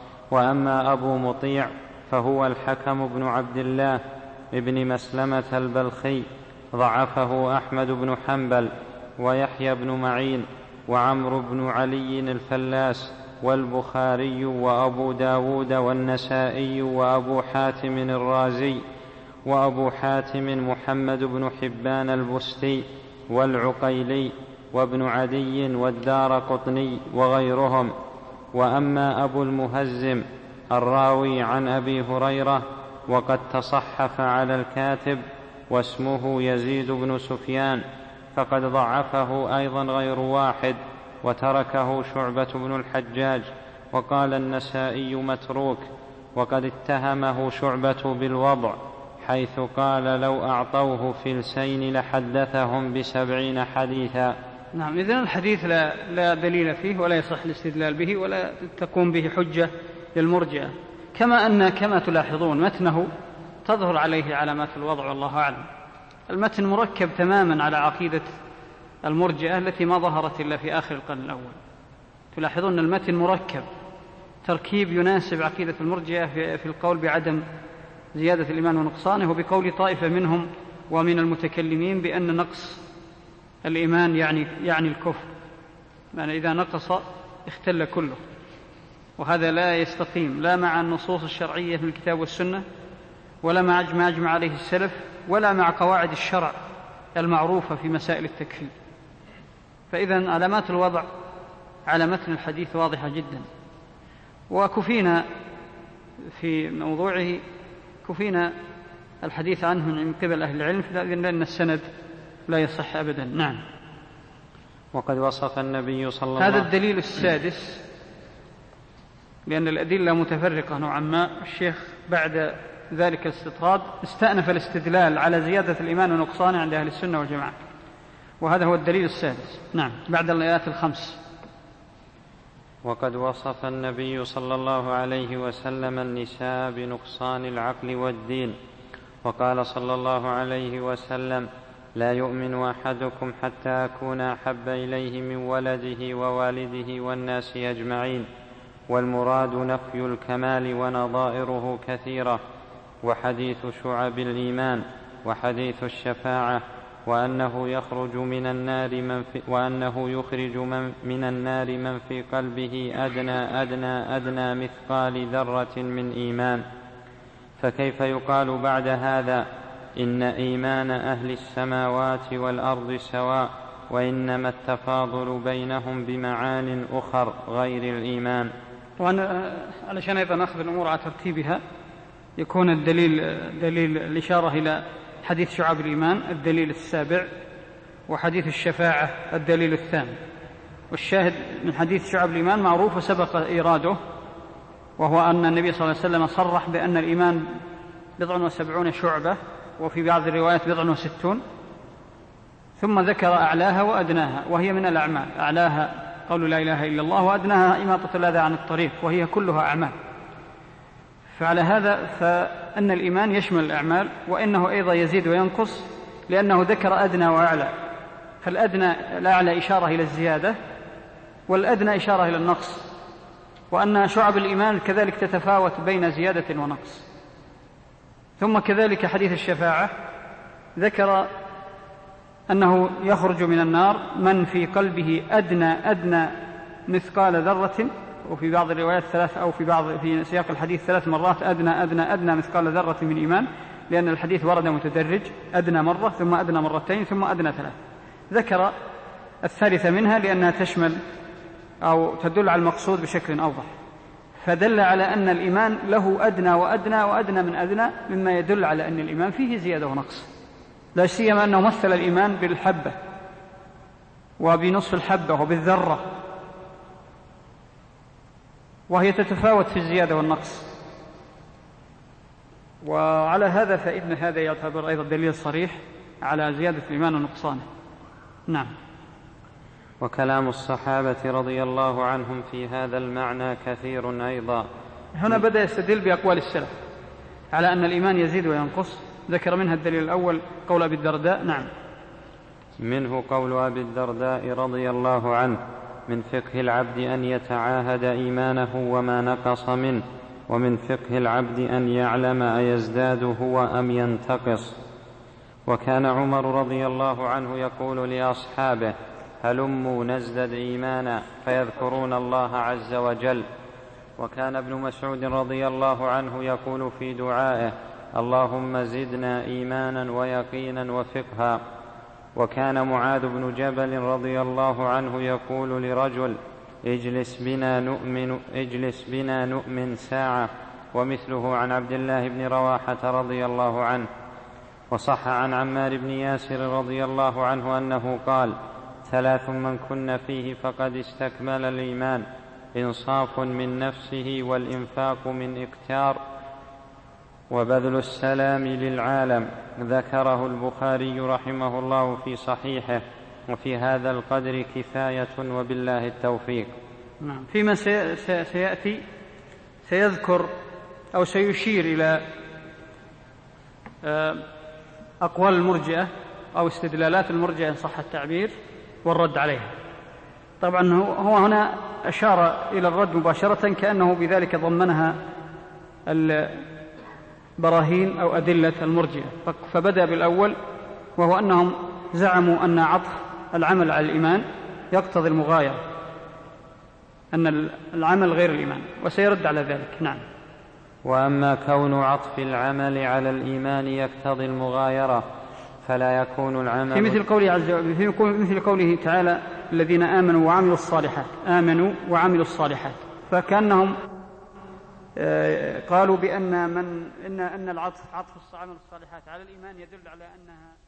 وأما أبو مطيع فهو الحكم بن عبد الله ابن مسلمة البلخي، ضعفه أحمد بن حنبل ويحيى بن معين وعمرو بن علي الفلاس والبخاري وأبو داود والنسائي وأبو حاتم الرازي وأبو حاتم محمد بن حبان البستي والعقيلي وابن عدي والدار قطني وغيرهم. وأما أبو المهزم الراوي عن أبي هريرة وقد تصحف على الكاتب واسمه يزيد بن سفيان، فقد ضعفه أيضا غير واحد وتركه شعبة بن الحجاج، وقال النسائي متروك، وقد اتهمه شعبة بالوضع حيث قال: لو أعطوه فلسين لحدثهم بسبعين حديثا. نعم. إذن الحديث لا, لا دليل فيه ولا يصح الاستدلال به ولا تقوم به حجة للمرجئة، كما أن كما تلاحظون متنه تظهر عليه علامات الوضع والله أعلم. المتن مركب تماما على عقيدة المرجئة التي ما ظهرت إلا في آخر القرن الأول. تلاحظون المتن مركب تركيب يناسب عقيدة المرجئة في القول بعدم زيادة الإيمان ونقصانه، وبقول طائفة منهم ومن المتكلمين بأن نقص الإيمان يعني, يعني الكفر، يعني إذا نقص اختل كله، وهذا لا يستقيم لا مع النصوص الشرعية في الكتاب والسنة ولا مع ما أجمع عليه السلف ولا مع قواعد الشرع المعروفة في مسائل التكفير. فإذن علامات الوضع على متن الحديث واضحة جدا، وكفينا في موضوعه كفينا الحديث عنه من قبل أهل العلم، لأن السند لا يصح أبدا. نعم. وقد وصف النبي صلى الله عليه وسلم هذا الدليل السادس، لأن الأدلة متفرقة نوعا ما. الشيخ بعد ذلك الاستطراد استأنف الاستدلال على زيادة الإيمان ونقصانه عند أهل السنة والجماعة، وهذا هو الدليل السادس. نعم. بعد الآيات الخمس. وقد وصف النبي صلى الله عليه وسلم النساء بنقصان العقل والدين، وقال صلى الله عليه وسلم: لا يؤمن أحدكم حتى أكون أحب إليه من ولده ووالده والناس أجمعين. والمراد نفي الكمال ونظائره كثيرة، وحديث شعب الإيمان، وحديث الشفاعة، وأنه يخرج من النار من في وأنه يخرج من, من النار من في قلبه أدنى أدنى أدنى مثقال ذرة من إيمان. فكيف يقال بعد هذا إن إيمان أهل السماوات والأرض سواء، وإنما التفاضل بينهم بمعان أخر غير الإيمان؟ وأنا علشان أيضا نأخذ الأمور على ترتيبها يكون الدليل دليل الإشارة إلى حديث شعاب الإيمان الدليل السابع، وحديث الشفاعة الدليل الثامن. والشاهد من حديث شعاب الإيمان معروف وسبق إيراده، وهو أن النبي صلى الله عليه وسلم صرح بأن الإيمان بضع وسبعون شعبة، وفي بعض الروايات بضع وستون، ثم ذكر أعلاها وأدناها، وهي من الأعمال. أعلاها قول لا إله إلا الله، وأدناها إماطة الأذى عن الطريق، وهي كلها أعمال. فعلى هذا فأن الإيمان يشمل الأعمال، وإنه أيضا يزيد وينقص، لأنه ذكر أدنى وأعلى. فالأدنى الأعلى إشارة إلى الزيادة، والأدنى إشارة إلى النقص، وأن شعب الإيمان كذلك تتفاوت بين زيادة ونقص. ثم كذلك حديث الشفاعة ذكر أنه يخرج من النار من في قلبه أدنى أدنى مثقال ذرة، وفي بعض الروايات ثلاث، أو في بعض في سياق الحديث ثلاث مرات أدنى أدنى أدنى مثقال ذرة من إيمان، لأن الحديث ورد متدرج، أدنى مرة ثم أدنى مرتين ثم أدنى ثلاث. ذكر الثالثة منها لأنها تشمل أو تدل على المقصود بشكل أوضح، فدل على أن الإيمان له أدنى وأدنى وأدنى من أدنى، مما يدل على أن الإيمان فيه زيادة ونقص، لا سيما أنه مثل الإيمان بالحبة وبنصف الحبة وبالذرة، وهي تتفاوت في الزيادة والنقص. وعلى هذا فإن هذا يعتبر أيضا دليل صريح على زيادة الإيمان ونقصانه. نعم. وكلام الصحابة رضي الله عنهم في هذا المعنى كثير أيضا. هنا بدأ يستدل بأقوال السلف على أن الإيمان يزيد وينقص، ذكر منها الدليل الأول قول أبي الدرداء. نعم. منه قول أبي الدرداء رضي الله عنه: من فقه العبد أن يتعاهد إيمانه وما نقص منه، ومن فقه العبد أن يعلم أيزداد هو أم ينتقص. وكان عمر رضي الله عنه يقول لأصحابه: هلموا نزدد إيمانا، فيذكرون الله عز وجل. وكان ابن مسعود رضي الله عنه يقول في دعائه: اللهم زدنا إيمانا ويقينا وفقها. وكان معاذ بن جبل رضي الله عنه يقول لرجل: اجلس بنا نؤمن, اجلس بنا نؤمن ساعة. ومثله عن عبد الله بن رواحة رضي الله عنه. وصح عن عمار بن ياسر رضي الله عنه أنه قال: ثلاث من كن فيه فقد استكمل الإيمان: إنصاف من نفسه، والإنفاق من إقتار، وبذل السلام للعالم. ذكره البخاري رحمه الله في صحيحه. وفي هذا القدر كفاية، وبالله التوفيق. نعم. فيما سيأتي سيذكر أو سيشير إلى أقوال المرجئة أو استدلالات المرجئة إن صح التعبير، والرد عليها. طبعا هو هنا أشار إلى الرد مباشرة، كأنه بذلك ضمنها البراهين أو أدلة المرجئة. فبدأ بالأول، وهو أنهم زعموا أن عطف العمل على الإيمان يقتضي المغايرة، أن العمل غير الإيمان، وسيرد على ذلك. نعم. وأما كون عطف العمل على الإيمان يقتضي المغايرة، فلا يكون العمل في مثل قوله عز وجل، في مثل قوله تعالى: الذين آمنوا وعملوا الصالحات، آمنوا وعملوا الصالحات. فكأنهم قالوا بأن من إن أن العطف عطف عمل الصالحات على الإيمان يدل على أنها